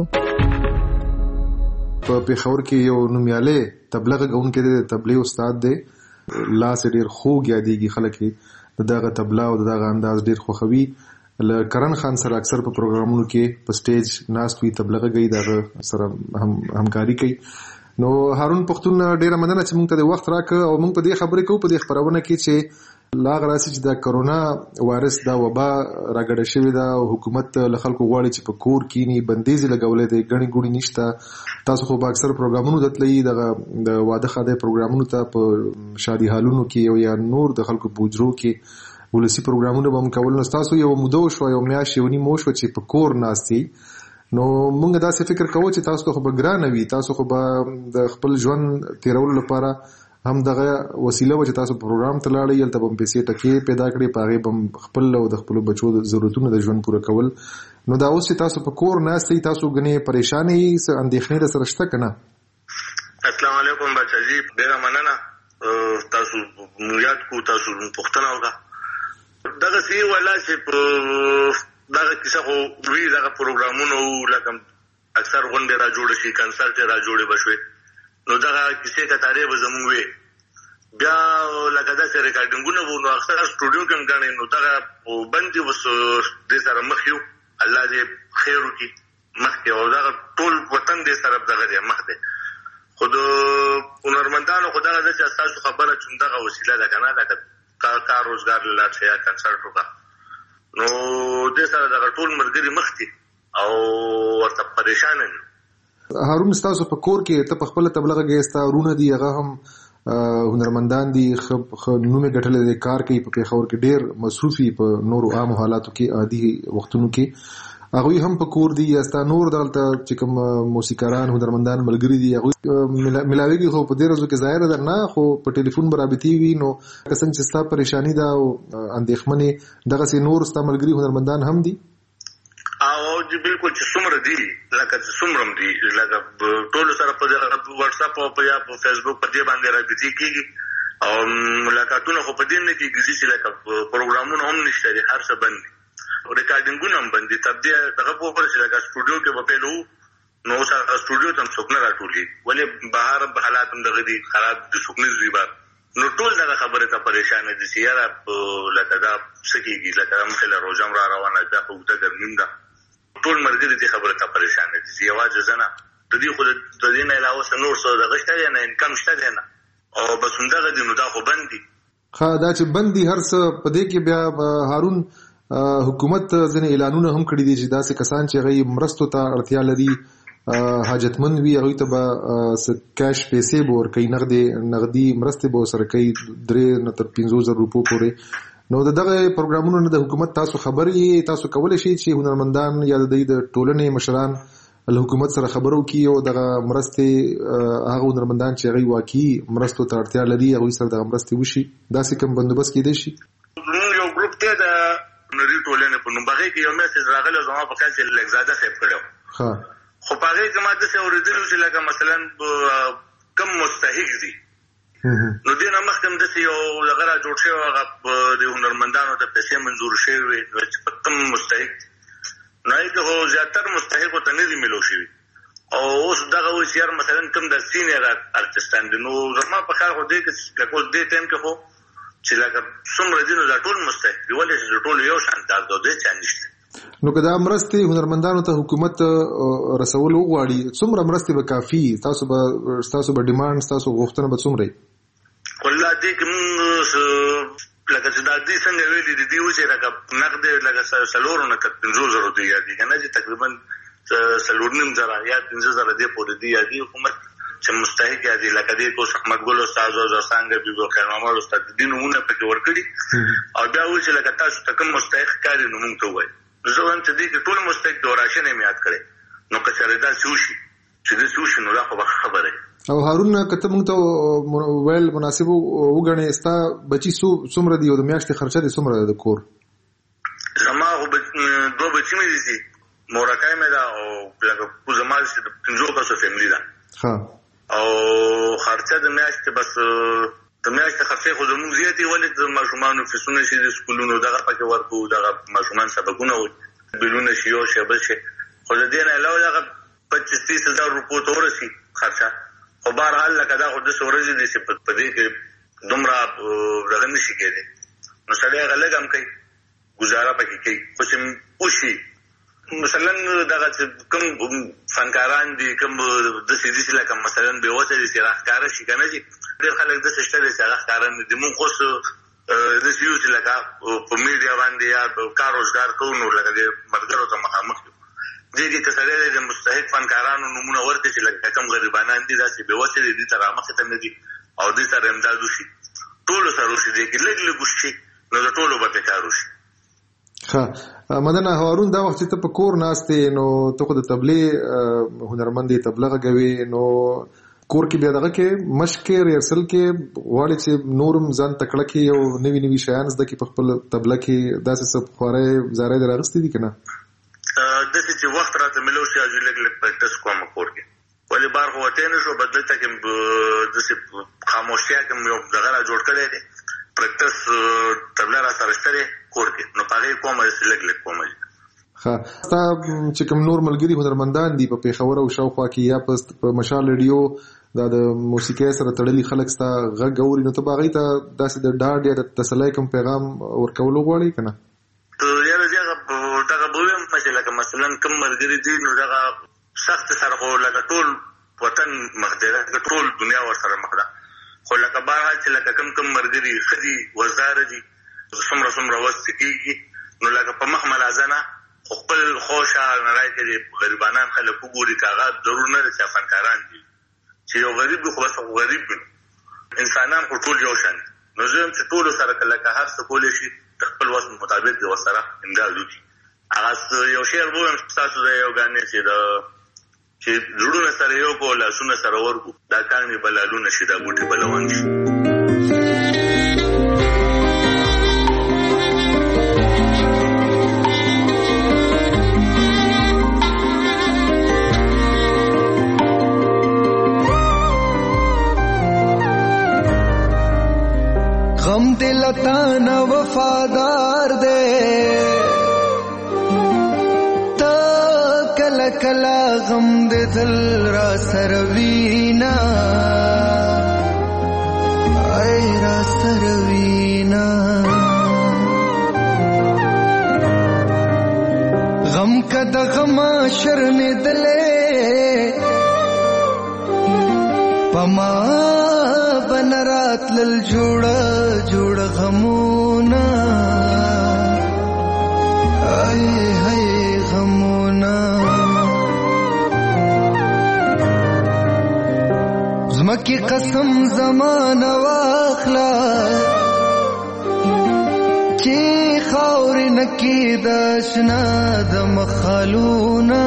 په پیښور کې یو نومیاله تبلیغ غونکې د تبلیغ استاد دی لاس ډیر خوږ یادېږي، خلک دغه تبلا او دغه انداز ډیر خوښوي. له کرن خان سره اکثر په پروګرامونو کې په سټیج ناست وي، تبلغه کوي، دغه سره همکاري کوي. نو هارون پښتون ډیره مننه چې موږ ته د وخت راکړ او موږ په دې خبرې کوو په دې خبرونه کې چې لاغ راسي چې د کرونا وایرس دا وبا راګړه شوې ده او حکومت له خلکو غواړي چې په کور کینی بندیز لګولې ده، غني ګوړي نشته. تاسو خو په اکثر پروګرامونو دتلې د واده خاده پروګرامونو ته په شادي حالونو کې یا نور د خلکو بوجرو کې ولسی پروګرامونه به مکول. نو تاسو یو مودو شو یو میاشت یو نیمه شو چې په کور ناستي، نو موږ دا څه فکر کوو چې تاسو خو به ګرانه وي، تاسو خو به د خپل ژوند تیرولو لپاره هم دغه وسیله و چې تاسو پروګرام ته لاړئ، هلته به پیسې ټکې پیدا کړې، په هغې به خپل او د خپلو بچو د ضرورتونو د ژوند پوره کول. نو دا اوس چې تاسو په کور ناستئ، تاسو ګنې پریشانې څه اندېښنې در سره شته که نه؟ السلام علیکم بچاجي، ډېره مننه تاسو مو یاد کو، تاسو پوښتنه وکړه. دغسې ولا چې په دغه کیسه خو وي، دغه پروګرامونه لکه اکثر غونډې را جوړې شي، کنسرټ را جوړې به شوې، نو دغه کیسې کتارې به زمونږ وي. بیا لکه داسې ریکارډینګونه به نو اکثر سټوډیو کې هم ګڼې، نو دغه بند دي اوس دې سره مخ یو، الله دې خیر وکړي مخکې، او دغه ټول وطن دې سره دغه دی مخ دی. خو د هنرمندانو خو دغه ده چې ستاسو خبره چې دغه وسیله ده که نه، لکه کار روزګار له لارې یا کنسرټ وکړه، نو دې سره دغه ټول ملګري مخ دي او ورته پریشانه دي. هارون ستاسو په کور کې ته په خپله تبلغه کې ستا ورونه دي، هغه هم هنرمندان دي، نومې ګټلې دي، کار کوي په پېښور کې، ډېر مصروفي په نورو عامو حالاتو کې عادي وختونو کې، هغوی هم په کور دي. یا ستا نور دلته چې کوم موسیقاران هنرمندان ملګري دي هغوی ملاویږي، خو په دې ورځو کې ظاهره ده نه، خو په ټلیفون به رابطې وي. نو که څنګه چې ستا پریشاني ده او اندېښمنې، دغسې نور ستا ملګري هنرمندان هم دي؟ او بالکل چې څومره دي، لکه چې څومره دي، لکه ټولو سره په واتساپ او یا په فیسبوک په دې باندې رابطې کېږي، او ملاقاتونه خو په دې نه کېږي چې لکه پروګرامونه هم نشته دي، هر څه بند دي، ریکارډینګونه هم بند دي. تبدیل دغه په وخت چې لکه سټوډیو کې به پیل وو، نو اوس هغه سټوډیو ته هم څوک نه راټولېږي، ولې بهر حالات هم دغه دي خراب دي، څوک نه ځي بهر. نو ټول دغه خبرې ته پریشانه دي چې یاره لکه دا څه کېږي، لکه مخکې له روژه هم را روانه ده، په اوږده ګرمي هم ده، ټول ملګري دې خبرې ته پریشانه دي چې یوازې زه نه، د دې خو د دې نه علاوه څه نور څه دغه شته دی نه، انکم شته دی نه، او بس همدغه دي. نو دا خو بند دي. دا چې بند دي هر څه، په دې کې بیا هارون حکومت ځینې اعلانونه هم کړي دي چې داسې کسان چې هغوی مرستو ته اړتیا لري، حاجتمند وي، هغوی ته به کیش پیسې به ورکوي، نغدي مرستې به ورسره کوي 3 نه تر 5,000 روپو پورې. نو دغه پروګرامونو نه د حکومت تاسو خبرې تاسو کولی شئ چې هنرمندان یا د ټولنې مشران له حکومت سره خبرو کوي او دغه مرستې هغه هنرمندان چې هغوی واقعي مرستو ته اړتیا لري هغوی سره دغه مرستې وشي، داسې کوم بندوبست کېدی شي؟ موږ یو ګروپ دی د هنري ټولنې په نوم، هغې کې یو میسج راغلی زما په خیال چې لږزاده صاحب کړی و، خو په هغې کې ما داسې اورېدلي چې لکه مثلا کم مستحق دي، نو دې نه مخکې هم داسې یو دغه را جوړ شوی، هغه د هنرمندانو ته پیسې منظور شوې وې چې په کم مستحق دي، نو هغې کې خو زیاتر مستحقو ته نه دي میلو شوي، او اوس دغه وایي چې یار مثلا کم د سینیر ارټسټان دي، نو زما په خیال خو دې کې لکه اوس دې ټایم کې خو چې لکه څومره دي نو دا ټول مستحق دي، ولې چې ټول یو شان کار دی، دې چا نشته. نو که دا مرستې هنرمندانو ته حکومت رسول وغواړي، څومره مرستې به کافي؟ ستاسو به ډیمانډ، ستاسو غوښتنه به څومره وي؟ والله دې کې موږ لکه چې دا دې څنګه ویلي دي، دې اوس یې لکه نقد لکه 4 نه تر 5,000 دی یادي که نه، چې تقریبا 4.5 یا 15,000 دې پورې دی یادي حکومت چې مستحق یادي، لکه دې کې اوس احمد ګل استاد او زرسانګه بیبي خیر محمد استاد دې نومونه پکې ورکړي، او بیا وایي چې لکه تاسو ته کوم مستحق کاري نو موږ ته ووایي. زه وایم چې دې کې ټول مستحق د راشن یې یاد کړی، نو که چېرې داسې وشي چې داسې وشي نو دا خو به خبره وي. او هارون که ته موږ ته ویل مناسب وګڼې، ستا بچي څومره دي او د میاشتې خرچه دې څومره ده د کور؟ زما خو 2 بچي مې دي، مورکۍ مې ده، او لکه زما د 5 کسو فیملي ده، او خرچه د میاشتې بس د میاشتې خرچې خو زموږ زیاتې، ولې د ماشومانو فیسونه شي د سکولونو دغه پکې ورکوو، دغه ماشومان سبقونه بیلونه شي یو شی بل شي، خو د دې نه علاوه دغه 25,000 روپو ته ورسي خرچه. خو بهرحال لکه دا خو داسې ورځې دي چې په دې کې دومره دغه نشي کېدی. نو سړی هغه لږ هم کوي، ګزاره پکې کوي، خو چې وشي مثلا دغه کوم فنکاران دي، کوم داسې دي چې لکه مثلا بېوسه دي چې راښکاره شي که نه دي، ډېر خلک داسې شته دي چې هغه ښکاره نه دي. مونږ خو داسې یو چې لکه په میډیا باندې یا کار روزګار کوو، نو لکه د ملګرو ته مخامخ یو. دې کې که سړی د مستحق فنکارانو نومونه ورکړي چې لکه کوم غریبانان دي، داسې بېوسه دي، دې ته رامخې ته نه دي او دې سره امداد وشي، ټولو سره وشي، دې کې لږ لږ وشي، نو د ټولو به کار وشي. ښه مدنه هارون، دا وخت چې ته په کور ناست یې، نو ته خو د طبلې هنرمند یې، طبله غږوې، نو کور کې بیا دغه کې مشق کې ریهرسل کې غواړې چې نورم ځان تکړه کړې او نوي نوي شیان زده کړې په خپل طبله کې، داسې څه خوارۍ زارۍ در اخیستې دي که نه؟ داسې چې وخت راته میلو شي چې لږ لږ پریکټس کوم کور کې، ولې بار خو وتی نه شو، بل دلته کې داسې خاموشتیا کې یو دغه را جوړ کړی دی، پریکټس طبله را سره شته دی کور کې، نو په هغې کومه داسې لږ لږ کومه. ښه ستا چې کوم نور ملګري هنرمندان دي په پېښور او شاوخوا کې یا په مشال ریډیو دا د موسیقۍ سره تړلي خلک ستا غږ اوري، نو ته به هغوی ته داسې د ډاډ یا د تسلۍ کوم پیغام ورکولو غواړې که نه؟ یاره زه دغه به ویم چې لکه مثلا کوم ملګري دي، نو دغه سخت سره خو لکه ټول وطن مخ دی، لکه ټول دنیا ورسره مخ ده، خو لکه بهرحال چې لکه کوم ملګري ښه دي، وزداره دي، څومره وست کېږي، نو لکه په مخ ملازه نه، خو خپل خوشه نړۍ کې د غریبانان خلک وګوري، که هغه ضرور نه ده چې فنکاران دي، چې یو غریب وي خو بس غریب وي، انسانان خو ټول یو شان دي. نو زه یم چې ټولو سره که لکه هر څه کولی شي د خپل وس مطابق د ورسره امداد وکړي. هغه یو شعر به ویم ستاسو د یو ګانې چې زړونه سره یو کو، لاسونه سره ورکو، دا کاڼي به لالونه شي، دا بوټي به لونګ شي. غم دل تا نه وفادار دے، تا کلا کلا غم دے دل را سروینا، اے را سروینا. غم کد غم شرم دلے پما بنرات لل جوڑ غمونا، اے ہے غمونا. زمکی قسم زمان واخلا چی خاور نکی داشنا دم خالونا،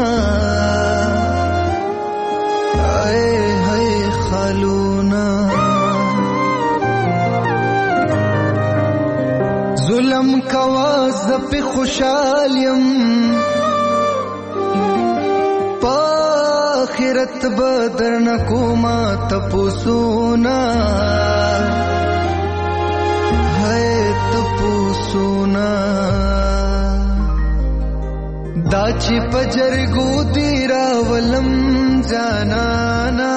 اے ہے خالونا. ظلم کواز پی خوشحال یم، پاخرت بدر نکوما تپوسونا، ہے تپوسونا. داچی پجرگو دیرا ولم جانانا،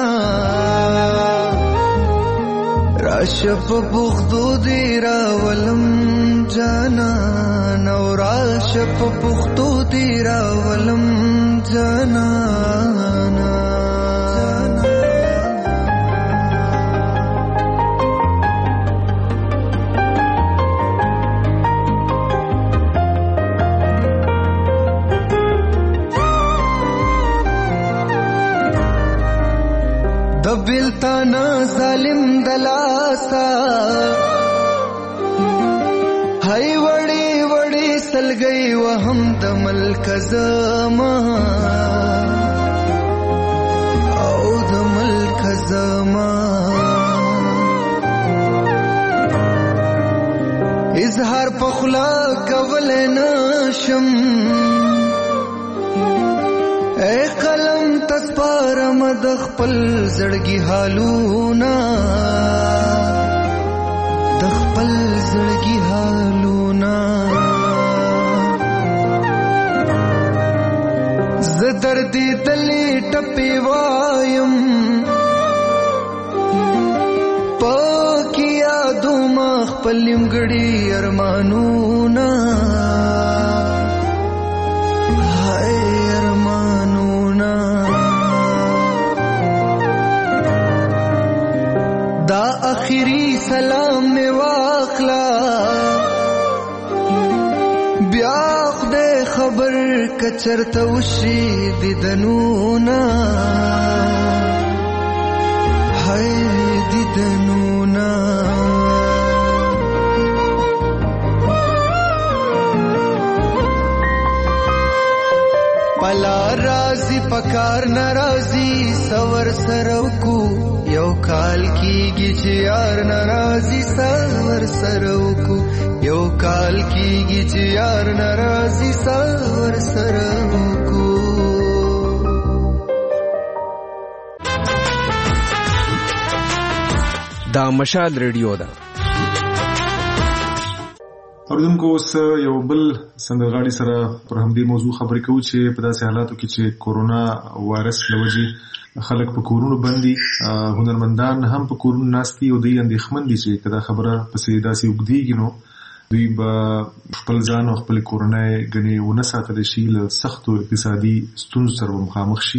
راشف بغدو دیرا ولم جانانا، راشف بغدو دیرا ولم جانانا. دبلتانا ظالم دلاسا، ہائی وڑی وڑی سل گئی وہم دمل کزما، او دمل کزما. اظہار پخلا کول نشم، اے قلم تسپارم د خپل زړګي حالونا، د خپل زړګي حالونا. ز دردي دلې ټپي وایم، پاکي یاد پلمګړي ارمانونه هاي ارمانونه دا اخیری سلام می واخلا بیا خدای خبر کچرته وشي دیدنونه هاي دیدنونه پلا رازی پکار نرازی سور سروکو یو کال کیږي چې یار ناراضي سور سروکو یو کال کیږي چې یار ناراضي سور سروکو. دا مشال ریډیو ده. اوریدونکو اوس یو بل سندرغاړي سره پر همدې موضوع خبرې کوو چې په داسې حالاتو کې چې کورونا وایرس له وجې خلک په کورونو بندي، هنرمندان هم په کورونو ناستي او دوی اندېښمن دي چې که دا خبره پسې داسې اوږدېږي نو دوی به خپل ځان او خپلې کورنۍ ګنې ونه ساتلی شي، له سختو اقتصادي ستونزو سره به مخامخ شي.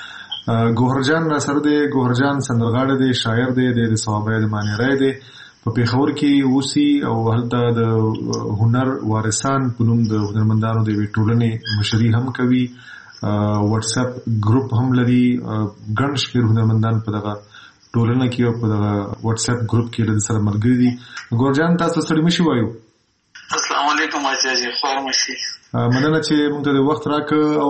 ګوهرجان را سره دی. ګوهرجان سندرغاړی دی، شاعر دی، د ثوابی د مانیری دی، په پېښور کې اوسي او هلته د هنر وارثان په نوم د هنرمندانو د یوې ټولنې مشري هم کوي. واتس اپ ګروپ هم لري. ګڼ شمېر هنرمندان په دغه ټولنه کې او په دغه واتس اپ ګروپ کې له سره ملګري دي. ګورجان تاسو ستړي مشي وایو. السلام علیکم اجازه خور مشي. مننه چې موږ ته د وخت راکړ او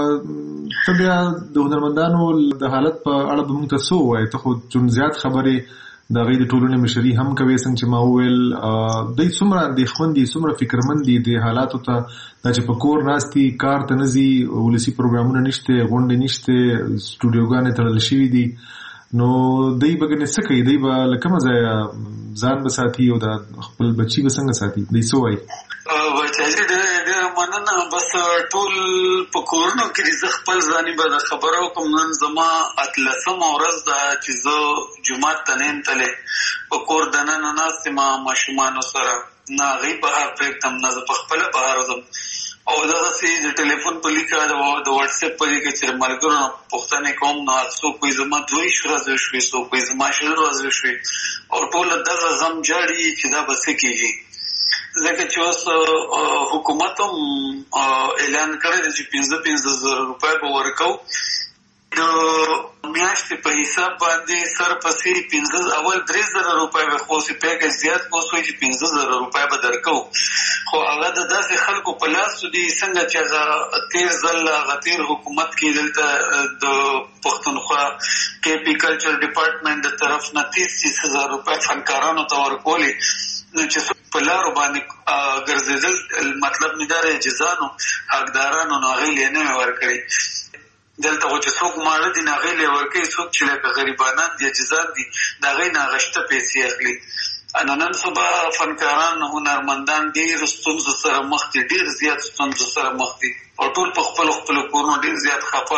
ته بیا د هنرمندانو د حالت په اړه به موږ ته څه ووایې؟ ته خو چون زیات خبرې د هغې د ټولنې مشري هم کوي، څنګه چې ما وویل دوی څومره اندېښمن دي، څومره فکرمند دي د حالاتو ته، دا چې په کور ناست دي، کار ته نه ځي، ولسي پروګرامونه نشته، غونډې نشته، سټوډیوګانې تړل شوي دي، نو دوی به ګنې څه کوي؟ دوی به له کومه ځایه ځان به ساتي او د خپل بچي به څنګه ساتي؟ دوی څه وایي؟ بچاجي ډېره مننه. بس ټول په کورونو کې زه خپل ځاني به د خبرو کوم. نن زما 18مه ورځ ده چې زه جومات ته نه یم تللی، په کور دننه ناست یم ماشومانو سره، نه هغوی بهر پرېږدم نه زه پخپله بهر ځم. او دغسې د ټلیفون په لیکه د واټس اپ په لیکه چې د ملګرو نه پوښتنې کوم، نو څوک وایي زما 22 ورځې وشوې، څوک وایي زما 20 ورځې وشوې، او ټوله دغه غم جاړي چې دا به څه کېږي. ځکه چې اوس حکومت هم اعلان کړی دی چې 15,000 روپۍ به ورکوو. د میاشتې په حساب باندې سر پسې اول 3,000 روپۍ به خو اوسې پیکج زیات اوس وایي چې 15,000 روپۍ به درکوو. خو هغه د داسې خلکو په لاسو دي څنګه چې هغه تېر ځل هغه تېر حکومت کې دلته د پښتونخوا کیپي کلچر ډپارټمنټ د طرف نه 30,000 روپۍ فنکارانو ته ورکولې، نو چې په لارو باندې ګرځېدل، مطلب مې دا دی جزانو حقدارانو نو هغوی یې نه وې ورکړې. دلته خو چې څوک ماړه دي نه هغوی یې ورکوي، څوک چې لکه غریبانان دي جزان دي د هغوی نه هغه شته پیسې اخلي. نو نن سبا فنکاران هنرمندان ډېرو ستونزو سره مخ دي، ډېر زیات ستونزو سره مخ دي، او ټول په خپلو کورونو ډېر زیات خفه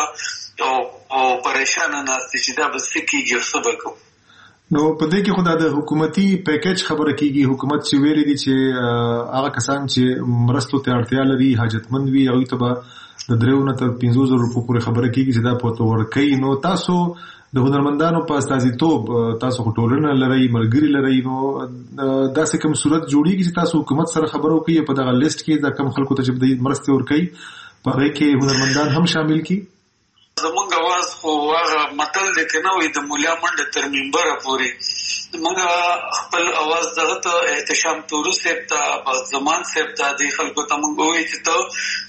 او پریشانه ناست دي چې دا به څه کېږي او څه به کوو. نو په دې کې خو دا د حکومتي پیکج خبره کېږي. حکومت چې ویلي دي چې هغه کسان چې مرستو ته اړتیا لري، حاجتمند وي، هغوی ته به د 3,000 نه تر 15,000 روپو پورې خبره کېږي چې دا پورته ورکوي. نو تاسو د هنرمندانو په استازیتوب تاسو خو ټولنه لرئ، ملګري لرئ، نو داسې کوم صورت جوړېږي چې تاسو حکومت سره خبره وکړئ په دغه لیست کې دا کم خلکو ته چې دوی مرستې ورکوي په هغې کې هنرمندان هم شامل کړي؟ زمونږ اواز خو هغه متل دی که نه وایي د مولا منډه تر منبره پورې. زمونږ خپل اواز دغه ته احتشام تورو صاحب ته، زمان صاحب ته، دې خلکو ته مونږ ووایو چې ته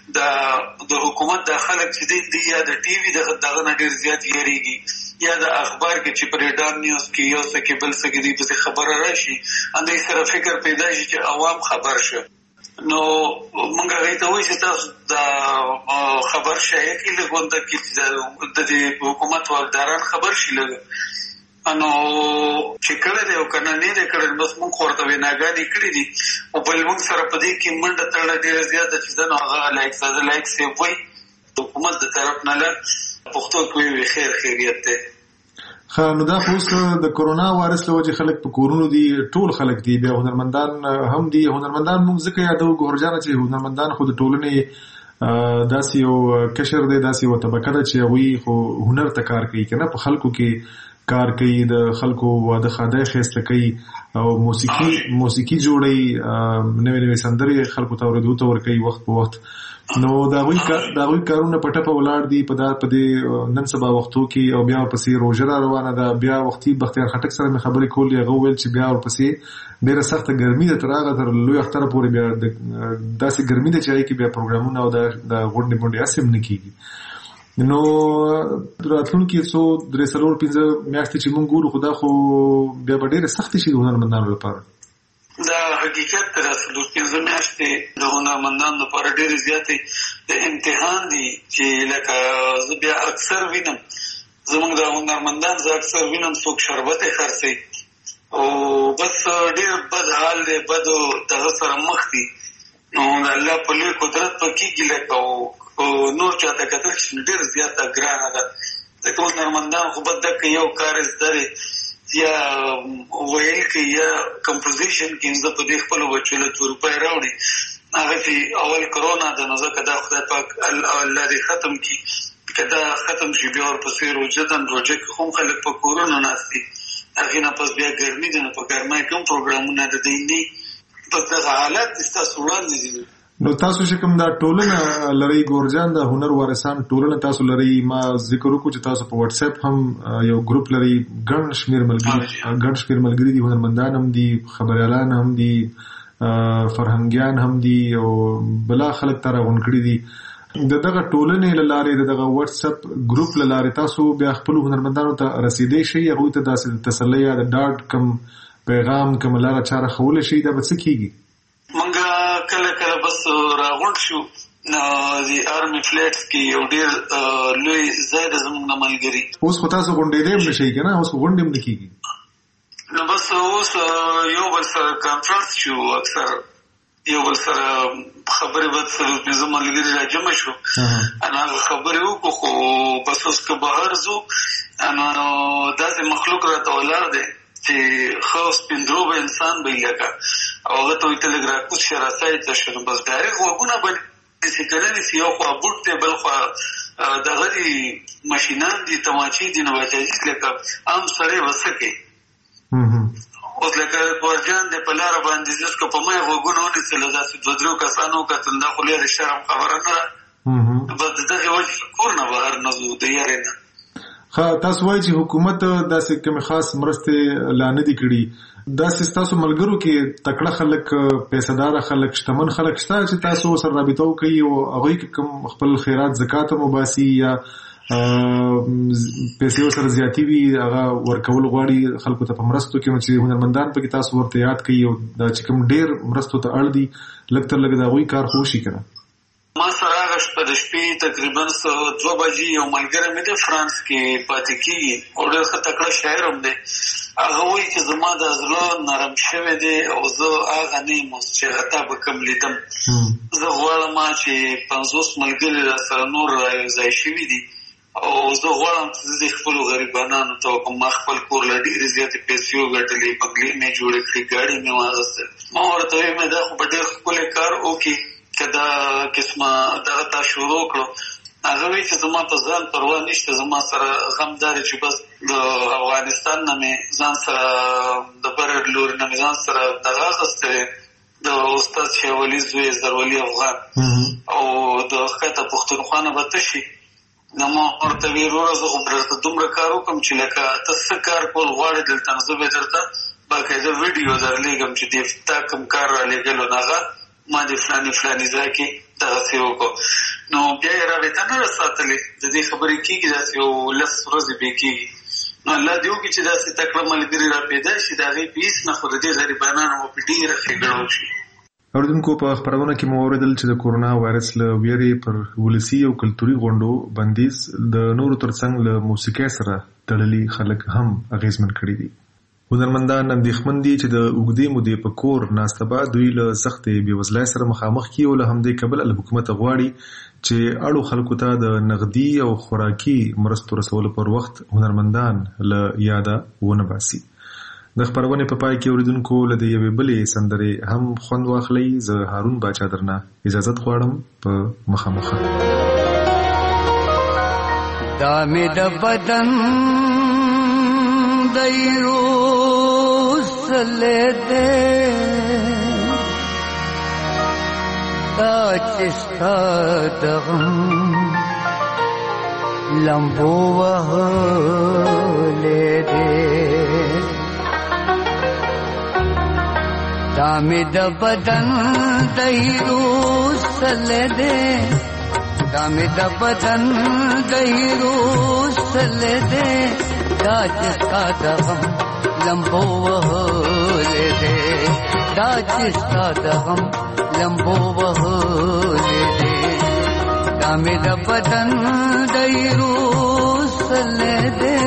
د حکومت دا خلک چې دی یا د ټي وي دغه نه ډېر زیات یېرېږي، یا د اخبار کې چې په ریډار نیوز کې یو څه کې بل څه کې دوی پسې خبره راشي، دوی سره فکر پیدا شي چې عوام خبر شه. نو موږ هغوی ته وایو چې تاسو دا خبر شایع کړي لږ غونډه کې چې د دې حکومت واکداران خبر شي لږ، نو چې کړی دی او که نه نه دی کړی، بس موږ خو ورته ویناګانې کړي دي. او بل موږ سره په دې کې منډه تړله ډېره زیاته چې ده نو هغه لایق صاحب وایي د حکومت د طرف نه لږ پښتو کې وایي خیر خیریت دی. نو دا اوس د کورونا وایرس له وجې خلک په کورونو دي، ټول خلک دي، بیا هنرمندان هم دي. هنرمندان موږ ځکه یادو ګورجانه چې هنرمندان خو د ټولنې داسې یو کشر دی، داسې یو طبقه ده چې هغوی خو هنر ته کار کوي که نه، په خلکو کې کار کوي، د خلکو واده خاده خیسته کوي او موسیقي جوړوي، نوې نوې سندرې خلکو ته اورېدو ته ورکوي وخت په وخت. نو دا هغوی کارونه په ټپه ولاړ دي په دې نن سبا وختو کې. او بیا ورپسې روژه را روانه ده. بیا وختي بختیار خټک سره مې خبرې کولې، هغه وویل چې بیا ورپسې ډېره سخته ګرمي ده، تر هغه تر لوی اختره پورې بیا داسې ګرمي ده چې هغې کې بیا پروګرامونه او د غونډې بونډې هسې هم نه کېږي. نو راتلونکي 3-4-5 میاشتې چې موږ ګورو، خو دا خو بیا به ډېرې سختې شي د هنرمندانو لپاره. دا حقیقت دی. 3-5 میاشتې د هنرمندانو لپاره ډېرې زیاتې د امتحان دي چې لکه زه بیا اکثر وینم زموږ د هنرمندان، زه اکثر وینم څوک شربت یې خرڅوي او بس ډېر بد حال دی، بد دغه سره مخ دي. نو د الله په لوی قدرت به کېږي لکه نور چاته کتل چې ډېر زیاته ګرانه ده. ځکه هنرمندان خو به دکه یو کار زده دی یا ویل کې یا کمپوزیشن کې زه په دې خپلو بچو له 2 روپۍ راوړي، هغه چې اول کرونا ده نو ځکه دا خدای پاک الله دې ختم کړي. که دا ختم شي بیا ورپسې روژه ده، روژه کې هم خلک په کورونو ناست دي، هغې نه پس بیا ګرمي ده، نو په ګرمۍ کې هم پروګرامونه د دی نه پس دغه حالات ستاسو وړاندې دي. نو تاسو چې کوم دا ټولنه لرئ ګورجان، د هنر وارثان ټولنه تاسو لرئ، ما ذکر وکړو چې تاسو په واتس اپ هم یو ګروپ لرئ، ګڼ شمېر ملګري دي، هنرمندان هم دي، خبریالان هم دي، فرهنګیان هم دي او بلا خلک ته راغونډ کړي دي. د دغه ټولنې له لارې، د دغه واتس اپ ګروپ له لارې تاسو بیا خپلو هنرمندانو ته رسېدی شئ، هغوی ته داسې تسلۍ یا د ډاډ کم پیغام کم لاره چاره ښوولی شئ، دا به څه کېږي؟ موږ کله کله بس راغونډ شو د آرمي فلیټس کې یو ډېر لوی ځای ده زموږ نه ملګري. اوس خو تاسو غونډېدی هم نه شئ که نه؟ اوس خو غونډې هم نه کېږي. نو بس اوس یو بل سره کانفرنس شو، اکثر یو بل سره خبرې به 4-5 ملګري را جمع شو، هغه خبرې وکړو. خو بس اوس که بهر ځو نو داسې مخلوق راته ولاړ دی چې ښه سپین روبه انسان به یې لکه او هغه ته وایي ته لږ راکوز شه راسایډ ته شه، نو بس ډایرکټ غوږونه به نیسي که نه نیسي، یو خوا بوټ دی بل خوا دغه دي ماشینان دي تماچې دي، نو بچاجي لکه عام سړی به څه کوي. اوس لکه ګورجان دی په لاره باندې ځس که په ما یې غوږونه ونیسله داسې 2-3 کسانو وکتل، دا خو لرې شرم خبره نه ده. بس د دغې وجې کور نه بهر نه ځو د یارې نه. تاسو وایي چې حکومت داسې کومې خاص مرستې لا نه دي کړي، داسې ستاسو ملګرو کې تکړه خلک، پیسه‌داره خلک، شتمن خلک شته چې تاسو سره رابطه وکړئ او هغوی کې کوم خپل خیرات زکات هم وباسي یا پیسې ورسره زیاتې وي هغه ورکول غواړي خلکو ته په مرستو کې، نو چې هنرمندان پکې تاسو ورته یاد کړئ او دا چې کوم ډېر مرستو ته اړ دي لږ تر لږه د هغوی کار خو وشي که نه؟ ما سره هغه شپه د شپې تقریبا 2 بجې یو ملګری مې دی فرانس کې پاتې کېږي او ډېر ښه تکړه شاعر هم دی. هغه وایي چې زما د زړه نرم شوی دی او زه هغه نه یم اوس چې غطا به کم لیدم. زه غواړم چې 50 ملګري را سره نور را یوځای شوي دي او زه غواړم چې زه خپلو غریبانانو ته وکړم. ما خپل کور له ډېرې زیاتې پیسې وګټلې، بنګلې مې جوړې کړې، ګاډۍ مې واخیستل. ما ورته ویل دا خو به ډېر ښکلی کار وکړي که دا قسمه دغه تا شروع کړو. هغه وایي چې زما په ځان پروا نشته، زما سره غم دا دی چې بس د افغانستان نه مې ځان سره د بره لوري نه مې ځان سره دغه اخیستی د استاد شاه ولي زوی زرولي افغان او د ښکته پښتونخوا نه به تشي. نو ما ورته ویل وروره زه خو درته دومره کار وکړم چې لکه ته څه کار کول غواړې دلته نو زه به درته باقاعده ویډیو درلېږم چې تا کوم کار رالېږلو نه هغه ما د فلاني ځای کې دغسې وکړو. نو بیا یې رابطه نه راساتلې، د دې خبرې کېږي داسې یو 10 ورځې بې کېږي. نو الله دې وکړي چې داسې تکړه ملګري را پیدا شي د هغې په هېڅ نه خو د دې غریبانانو به په ډېره ښېګړه وشي. اوریدونکو په خپرونه کې مو اوریدل چې د کورونا وایرس له ویرې پر ولسي او کلتوري غونډو بندیز د نورو ترڅنګ له موسیقۍ سره تړلي خلک هم اغېزمن کړي دي. هنرمندان اندېښمن دي چې د اوږدې مودې په کور ناسته به دوی له سختې بېوزلۍ سره مخامخ کړي او له همدې کبله له حکومته غواړي چې اړو خلکو ته د نغدي او خوراکي مرستو رسولو پر وخت هنرمندان له یاده ونه باسي. د خبرونه په پای کې اوریدونکو له یوې بلې سندرې هم خوند واخلي. زه هارون باچا درنه اجازه غواړم په مخامخه. دا مې د بدن دایروسله دې دا چستا دغم لمبو وهلې دې دا مې د بدن دایروسله دې دا مې د بدن دایروسله دې دا چستا دغم لمبو وهلې دې دا چستا دغم لمبو وهلې دې دا مې د بدن دایروسله دې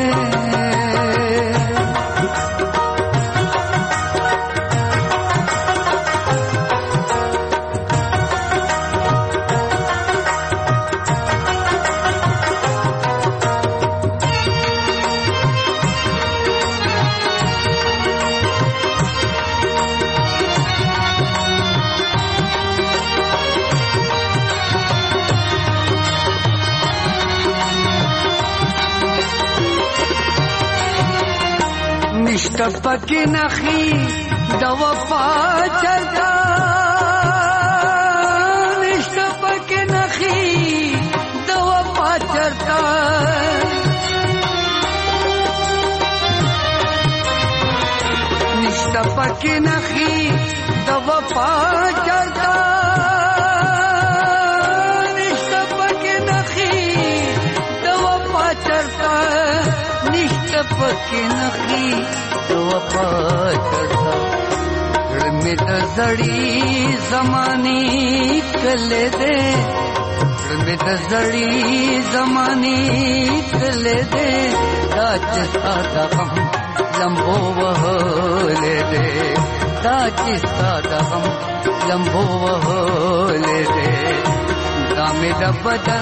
پکی نخی د وفا چرتا نشته پکی نخی د وفا چرتا نشته پکی نخی د وفا چرتا نشته پکی نخی د وفا چرتا نشته پکی نخی وفا چرتا رمی د زړی زمانی کله دې رمی د زړی زمانی کله دې دا چستا دغم لمبو وهلې دې دا چستا دغم لمبو وهلې دې دا مې د بدن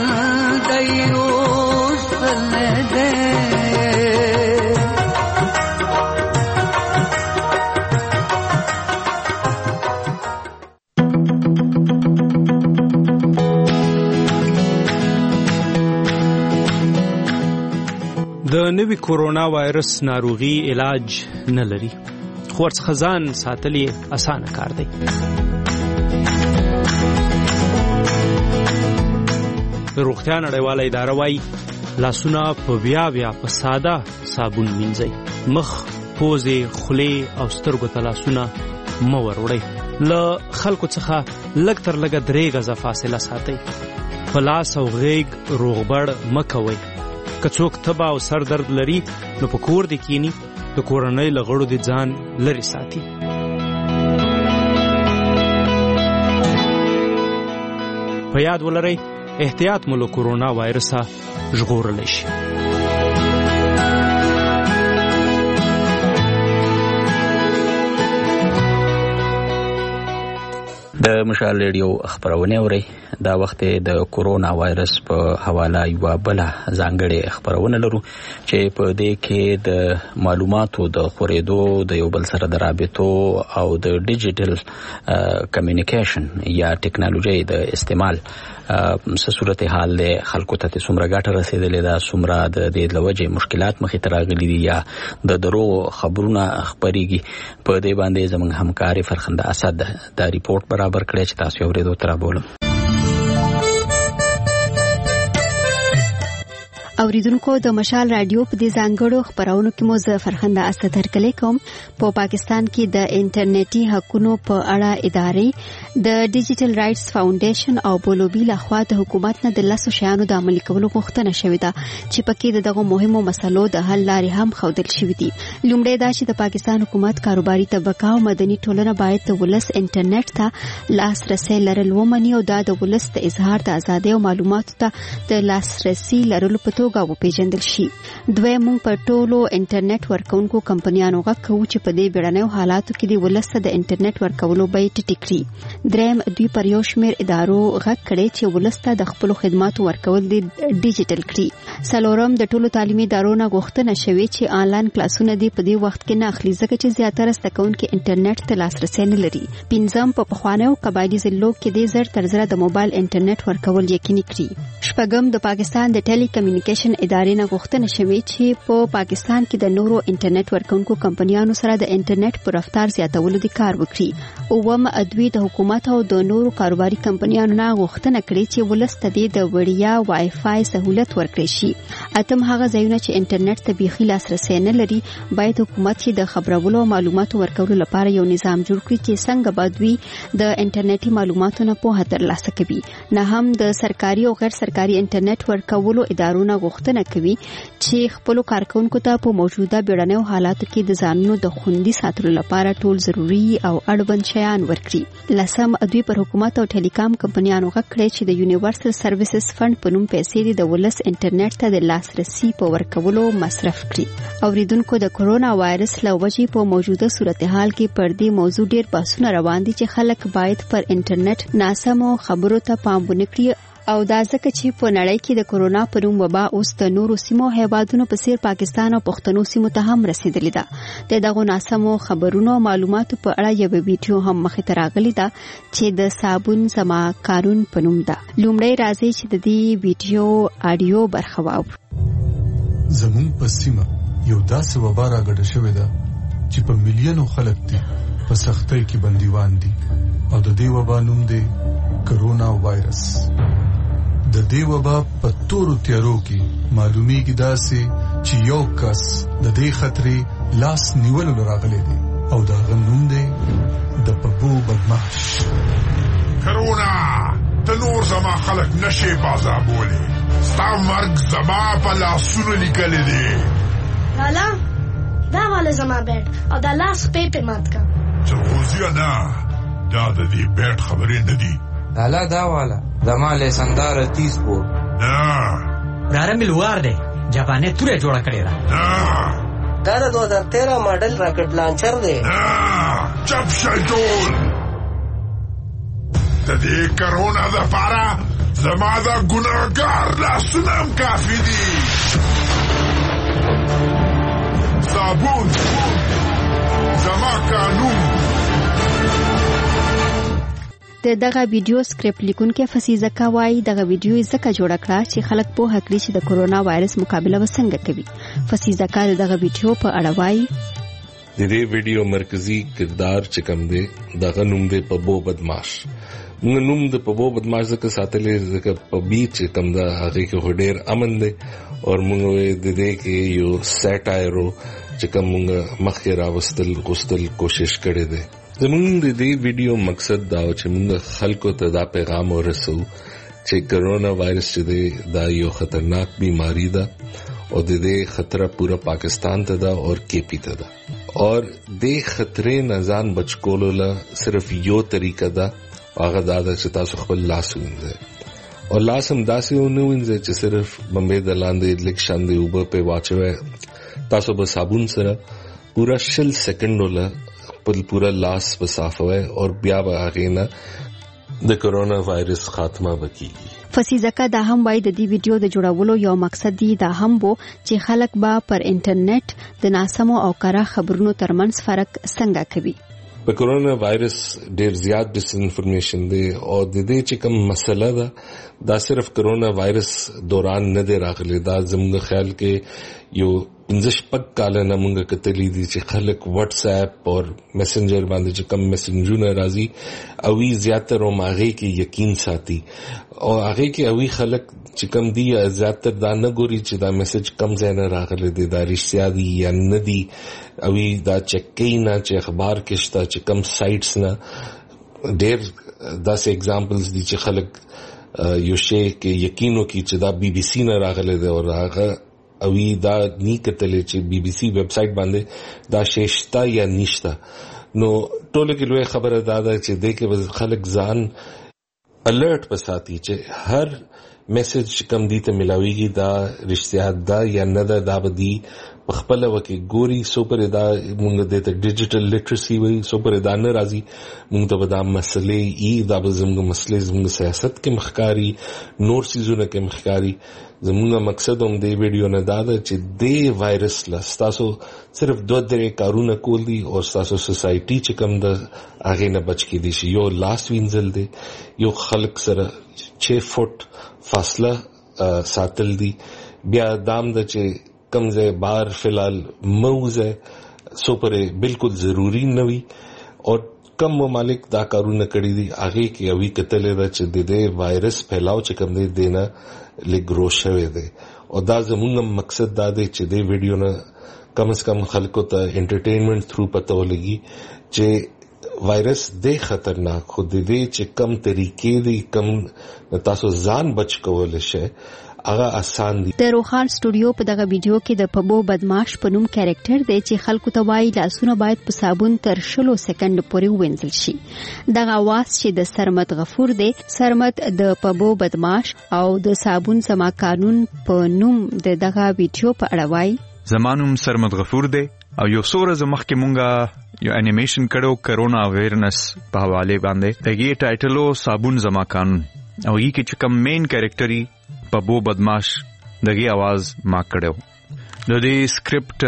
دایروسله دې د نوي کورونا وایرس ناروغي علاج نه لري، خو ورڅخه ځان ساتل یې اسانه کار دی. روغتیا نړیواله اداره وایي لاسونه په بیا په ساده صابون مینځئ. مخ، پوزې، خولې او سترګو ته لاسونه مه وروړئ. له خلکو څخه لږ تر لږه 3 غزه فاصله ساتئ. په لاس او غیږ روغبړ مه کوئ. که څوک تبه او سر درد لري نو په کور دې کینی، د کورنۍ له غړو دې ځان لرې ساتي. په یاد ولرئ احتیاط مو له کورونا وایرسه ژغورلی شي. د مشال ریډیو خبرونه اورئ. دا وخت د کورونا وایرس په حواله یو بل ځانګړي خبرونه لرو چې په دې کې د معلوماتو د خورېدو د یو بل سره د رابطو او د ډیجیټل کمیونیکیشن یا ټیکنالوژي د استعمال څه صورتحال له خلکو ته څومره ګټه رسیدلې ده، څومره د دې لوجې مشکلات مخې ته راغلي دي یا د درو خبرونه خبريږي. په دې باندې زموږ همکاري فرخنده اسد دا ریپورت برابر کړی چې تاسو اورېدو تر بولم. اوریدونکو د مشال رادیو په دې ځانګړو خبرونو کې مو زه فرخنده اسد هرکلی کوم. په پاکستان کې د انټرنیټي حقوقو په اړه ادارې د ډیجیټل رائټس فاونډیشن او بولوبي لخوا د حکومت نه د 10 شیانو د عملي کولو غوښتنه شوې ده چې پکې دغه مهمو مسلو د حل لارې هم ښودل شوې دي. لومړی دا چې د پاکستان حکومت کاروباري طبقه او مدني ټولنه باید د ولس انټرنیټ ته لاسرسي لرل ومني او دا د ولس د اظهار د ازادۍ او معلوماتو ته د لاسرسي لرلو په توګه وپیژندل شي. دوی موږ په ټولو انټرنیټ ورکونکو کمپنیانو غږ کوو چې په دې بیړنیو حالاتو کې د ولس د انټرنیټ ورکولو بیې ټیټې کړي. دریم دوی پر یو شمېر ادارو غږ کړی چې ولس ته د خپلو خدماتو ورکول دي ډیجیټل کړي. څلورم د ټولو تعلیمي ادارو نه غوښتنه شوې چې آنلاین کلاسونه دي په دې وخت کې نه اخلي ځکه چې زیاتره زده کوونکي انټرنیټ ته لاسرسی نه لري. پنځم په پخوانیو قبایلي ضلعو کې د 0% د موبایل انټرنیټ ورکول یقیني کړي. شپږم د پاکستان د ټیلی کمیونیکیشن ادارې نه غوښتنه شوې چې په پاکستان کې د نورو انټرنیټ ورکونکو کمپنیانو سره د انټرنیټ پر رفتار زیاتولو د کار وکړي. اووم دوی د حکومت او د نورو کاروباري کمپنیانو نه غوښتنه کړې چې ولس ته د وړیا وای فای سہولت ورکړي شي. اتم هغه ځایونه چې انټرنیټ ته بيخي لاسرسی نه لري باید حکومت چې د خبرولو او معلوماتو ورکولو لپاره یو نظام جوړ کړي چې څنګه به دوی د انټرنیټي معلوماتو نه پوهه ترلاسه کوي. نه هم د سرکاري او غیر سرکاري انټرنیټ ورکولو ادارو نه غوښتنه کوي چې خپل کارکونکو ته په موجوده بیړنیو حالاتو کې د ځانونو د خوندي ساتلو لپاره ټول ضروري او اړوند شیان ورکړي. لسم دوی پر حکومت او ټیلیکام کمپنیانو غږ کړی چې د یونیورسل سرویسز فند په نوم پیسې د ولس انټرنیټ ته د لاسرسي په ورکولو مصرف کړي. اوریدونکو د کورونا وایرس له وجې په موجوده صورتحال کې پر دې موضوع ډېر بحثونه روان دي چې خلک باید پر انټرنیټ ناسمو خبرو ته پام ونه کړي او دا ځکه چې په نړۍ کې د کورونا په نوم وبا اوس د نورو سیمو هیوادونو په څیر پاکستان او پښتنو سیمو ته هم رسیدلې ده. د دغو ناسمو خبرونو او معلوماتو په اړه یو ویډیو هم مخې ته راغلی ده چې د صابون زما کارون په نوم ده. لومړی راځي چې د دې ویډیو اډیو برخه واورو. زمون په سیمه یو داسې وبا راغړې شوې ده چې په میلیونو خلک دي په سختۍ کې بندیوان دي او د دې وبا نوم دی کورونا وایرس. د دې وبا په تورو تیارو کې معلومیږي داسې چې یو کس د دې خطرې لاس نیولو راغلی دی او دا غن نوم دی د پبو بدمعش. کورونا ته نور زما خلک نشي بازابولی ستا مرګ زما په لاسونو لیکلی دی. لالا دا والا زما بیټ او دا لاس په مات کا چلغوزیا نه دا د دې بیټ خبرې نه دي. لالا دا والا زما لیسندار 30 کو نه راره ملوار دی جاپاني توره جوړه کړی را. نه دا د 2013 ماډل راکټ لانچر دی. نه چپ شئ ټول. د دې کرونا د پاره زما د ګناهګار لاسونه هم کافي دي. صابون زما قانون. دغه ویډیو سکرپټ لیکونکي فسیزه کوي دغه ویډیو ځکه جوړ کړه چې خلک په هکړي چې د کورونا وایرس مقابله وسنګ کوي. فسیزه کار دغه ویډیو په اړه وایي د دې ویډیو مرکزی کردار چې کوم دی دغه نوم دی پبو بدمعش. موږ نوم د پبو بدمعش ځکه ساتلې ځکه په بیچ کوم دا هغه کې ډېر امن دی او موږ د دې کې یو سیټایرو چې کوم موږ مخکې راوستل غوښتل کوشش کړې ده. زموږ د دې ویډیو مقصد دا و چې موږ خلکو ته دا پیغام ورسو چې کورونا وایرس چې دی دا یو خطرناک بیماری ده او د دې خطر پورا پاکستان ته ده او کېپی ته ده او د خطرې نه ځان بچ کولو له صرف یو طریقه ده هغه دا ده چې تاسو خپل لاس وینځئ او لاس هم داسې ونه وینځئ چې صرف بمبې د لاندې لږ شان دی اوبه پې واچوئ. تاسو به صابون سره پورا 60 سیکنډو له پورا لاس به صافوي او بیا به هغه نه د کورونا وایرس خاتمه وکړي. فسیزکه دا هم وایي د دې ویډیو د جوړولو یو مقصد دی دا هم وو چې خلک به پر انټرنیټ د ناسمو او کره خبرونو ترمنځ فرق څنګه کوي. په کورونا وایرس ډیر زیات ډیس انفارمیشن دی او د دې چې کوم مسله ده دا صرف کورونا وایرس دوران نه دی راغلی. دا زموږ خیال کې یو 15 کال نه موږ کتلی دي چې خلک واتس اپ او میسنجر باندې چې کوم میسنجونه راځي او وی زیاتره ماغه کې یقین ساتي او هغه کې اوی خلک چې کوم دی زیاتره دا نه ګوري چې دا میسج کم ځای نه راغلی دی دا رښتیا دی یا نه دی اوی دا چک کینا چې اخبار کې شته چې کوم سایټس نه ډېر داسې اگزامپلز دي چې خلک یو شی کې یقینو کې چې دا بي بي سي نه راغلی دی او هغه اوی دا نی کتلې چې بي بي سي ویب سایټ باندې دا شیشتا یا نشتا. نو ټوله کې لوی خبره دا ده چې دې کې خلک ځان الرټ پساتي چې هر میسج کم دي ته ملاويږي دا رښتیا ده یا نه ده دا بدی خپل وکي ګوري سو پر دا موږ د ډیجیټل لټرسي وي سو پر دا نه راځي موږ ته دا مسلې دا زموږ مسلې زموږ سیاست کې مخکاری نور سيزونه کې مخکاری زموږ مقصد هم دی ویډیو نه دا ده چې د وایرس لا تاسو صرف 2-3 کارونه کول دي او تاسو سوسايټي چې کوم د هغه نه بچ کې دي یو لاس وینځل دي یو خلک سره 6 فوټ فاصله ساتل دي بیا دام د چې کمزه بار فلال موزه سو پر بالکل ضروری نه وي او کم ممالک دا کارونه کړی دي هغه کې اوی کتلې دا چې د وایرس پھیلاو چې کوم دی دینه لګرو شوی دی او دا زموږ مقصد دا دی چې د ویډیو نه کم از کم خلکو ته انټرټینمنت تھرو پته ولګي چې وایرس د خطرناک خو د دې چې کم طریقې دي کم تاسو ځان بچ کول شي هغه آسان دي. د روخان سټوډیو په دغه ویډیو کې د پبو بدمعاش په نوم کریکټر دی چې خلکو ته وایي لاسونه باید په صابون تر 60 سکند پورې وینځل شي. دغه आवाज چې د سرمد غفور دی سرمد د پبو بدمعاش او د صابون زما قانون په نوم دغه ویډیو په اړه وایي. زمانوم سرمد غفور دی او یو څوره زمخ کې مونږه یو انیمیشن کړو کرونا اویرنس په حواله باندې دغه ټایټلو صابون زما قانون او یی کې چې کوم مین کریکټری پبو بدمعاش دغه आवाज ما کړو. د دې سکرپټ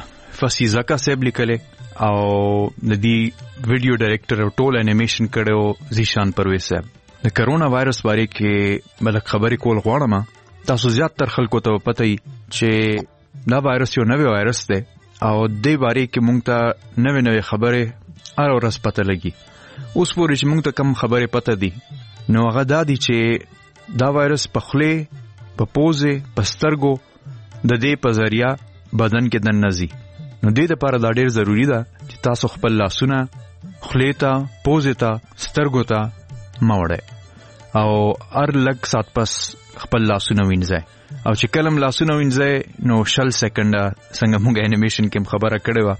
فسیزکا صاحب لیکله او د دې ویډیو ډایرکټر او ټول انیمیشن کړو زیشان پرویز صاحب. د کرونا وایرس باره کې بل خبرې کول غواړم. تاسو زیات تر خلکو ته پته ای چې دا وایرس یو نوې وایرس دی او دې باره کې مونږ ته نوې خبره هر ورځ پته لګي. اوس پورې چې مونږ ته کم خبره پته دي نو هغه دا دي چې دا وایرس په خله په پوزه په سترګو د دې په ذریعہ بدن کې دننځي. نو دې لپاره دا ډېر ضروری ده چې تاسو خپل لاسونه خله ته پوزه ته سترګو ته موړئ او هر لږ سات پس خپل لاسونه وینځئ او چې کلم لاسونه وینځئ نو 60 سکند څنګه موږ انیمیشن کې خبره کړې و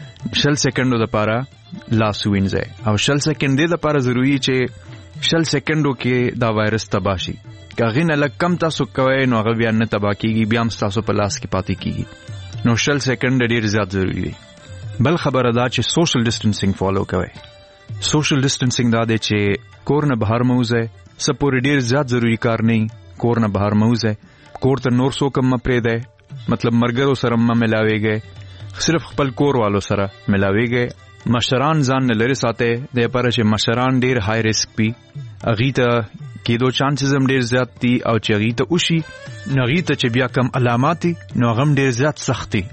60 سکندو لپاره لاس وینځئ او 60 سکند دې لپاره ضروری چې 60 سکندو کې دا وایرس تباشي کاغې نه لکم تاسو کوی نو هغه بیا نه تبا کیږي بیا هم تاسو په لاس کې پاتې کیږي. نو 60 سکند ډیر زیات ضروری دی. بل خبره دا چې سوشل ډیسټنسینګ فالو کوئ. سوشل ډیسټنسینګ دا دی چې کور نه بهر موزه سپور ډیر زیات ضروری کار نه کور نه بهر موزه کور ته نور سو کم پرې ده مطلب مرګرو سره ملاويږي صرف خپل کور والو سره ملاويږي. مشران ځان نه لري ساته د لپاره چې مشران ډیر های ریسک پی اغیته کېدو چانسز هم ډیر زیات دي او چې اغیته وشي نغیته چې بیا کم علامات نو غم ډیر زیات سختي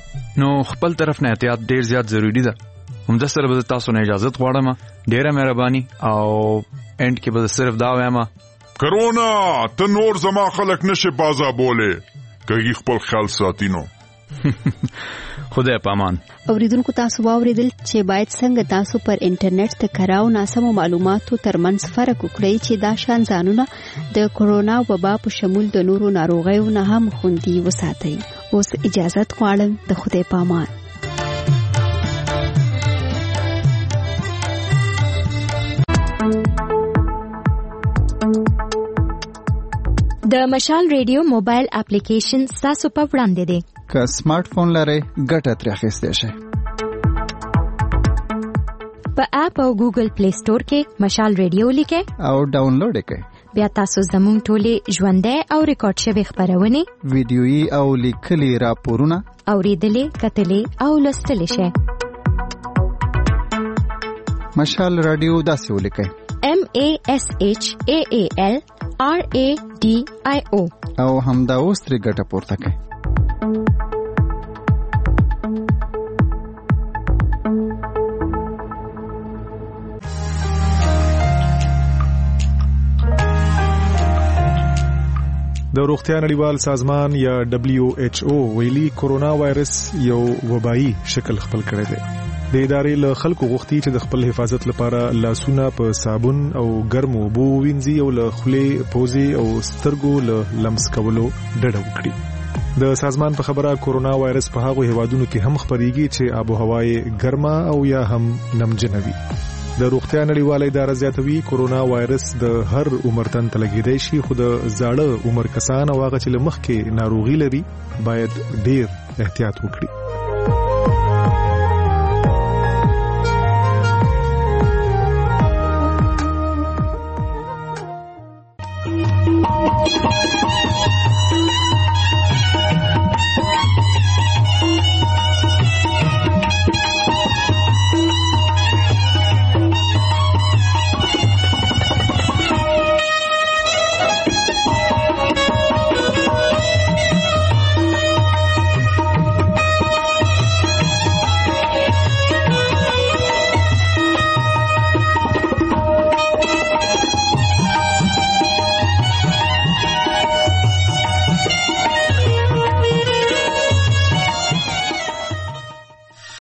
نو خپل طرف نه احتیاط ډیر زیات ضروری ده. هم د سره به تاسو نه اجازه غواړم ډیره مهرباني او اند کې به صرف دا وایم کرونا ته نور زما خلک نشه بازا بوله کوي خپل خیال ساتینو خدای پامان. اوریدونکو تاسو واوریدل چې باید څنګه تاسو پر انټرنیټ ته کراو ناسمو معلوماتو ترمنځ فرق وکړئ چې دا شان ځانونه د کرونا وبا په شمول د نورو ناروغیو نه هم خوندي وساتئ. اوس اجازه غواړم د خدای پامان. د مشال ریډیو موبایل اپلیکیشن تاسو په وړاندې دی. که سمارټ فون لرئ ګټه ترې اخیستی شئ. په اپ او ګوګل پلی سٹور کې مشال ریډیو لیکئ او ډاونلوډ یې کړئ. بیا تاسو زموږ ټولې ژوندۍ او ریکارډ شوي خبرونه ویډیويي او لیکلي راپورونه اوریدلې کتلې او لوستلې شئ. مشال رادیو داسې ولیکئ MASHAALRADIO او همدا اوس ترې ګټه پورته کړئ. د روغتیا نړیوال سازمان یا WHO ویلي کرونا وایرس یو وبایي شکل خپل کړی دی. د ادارې له خلکو غوښتي چې د خپل حفاظت لپاره لاسونه په صابون او ګرمو اوبو وینځي او له خولې پوزې او سترګو له لمس کولو ډډه وکړي. د سازمان په خبره کرونا وایرس په هغو هیوادونو کې هم خپریږي چې آب و هوا یې ګرمه او یا هم نمجنه وي. د روغتیا نړیواله اداره زیاتوي کورونا وایرس د هر عمر تن ته لګیدای شي، خو د زاړه عمر کسان او هغه چې له مخکې ناروغي لري باید ډیر احتیاط وکړي.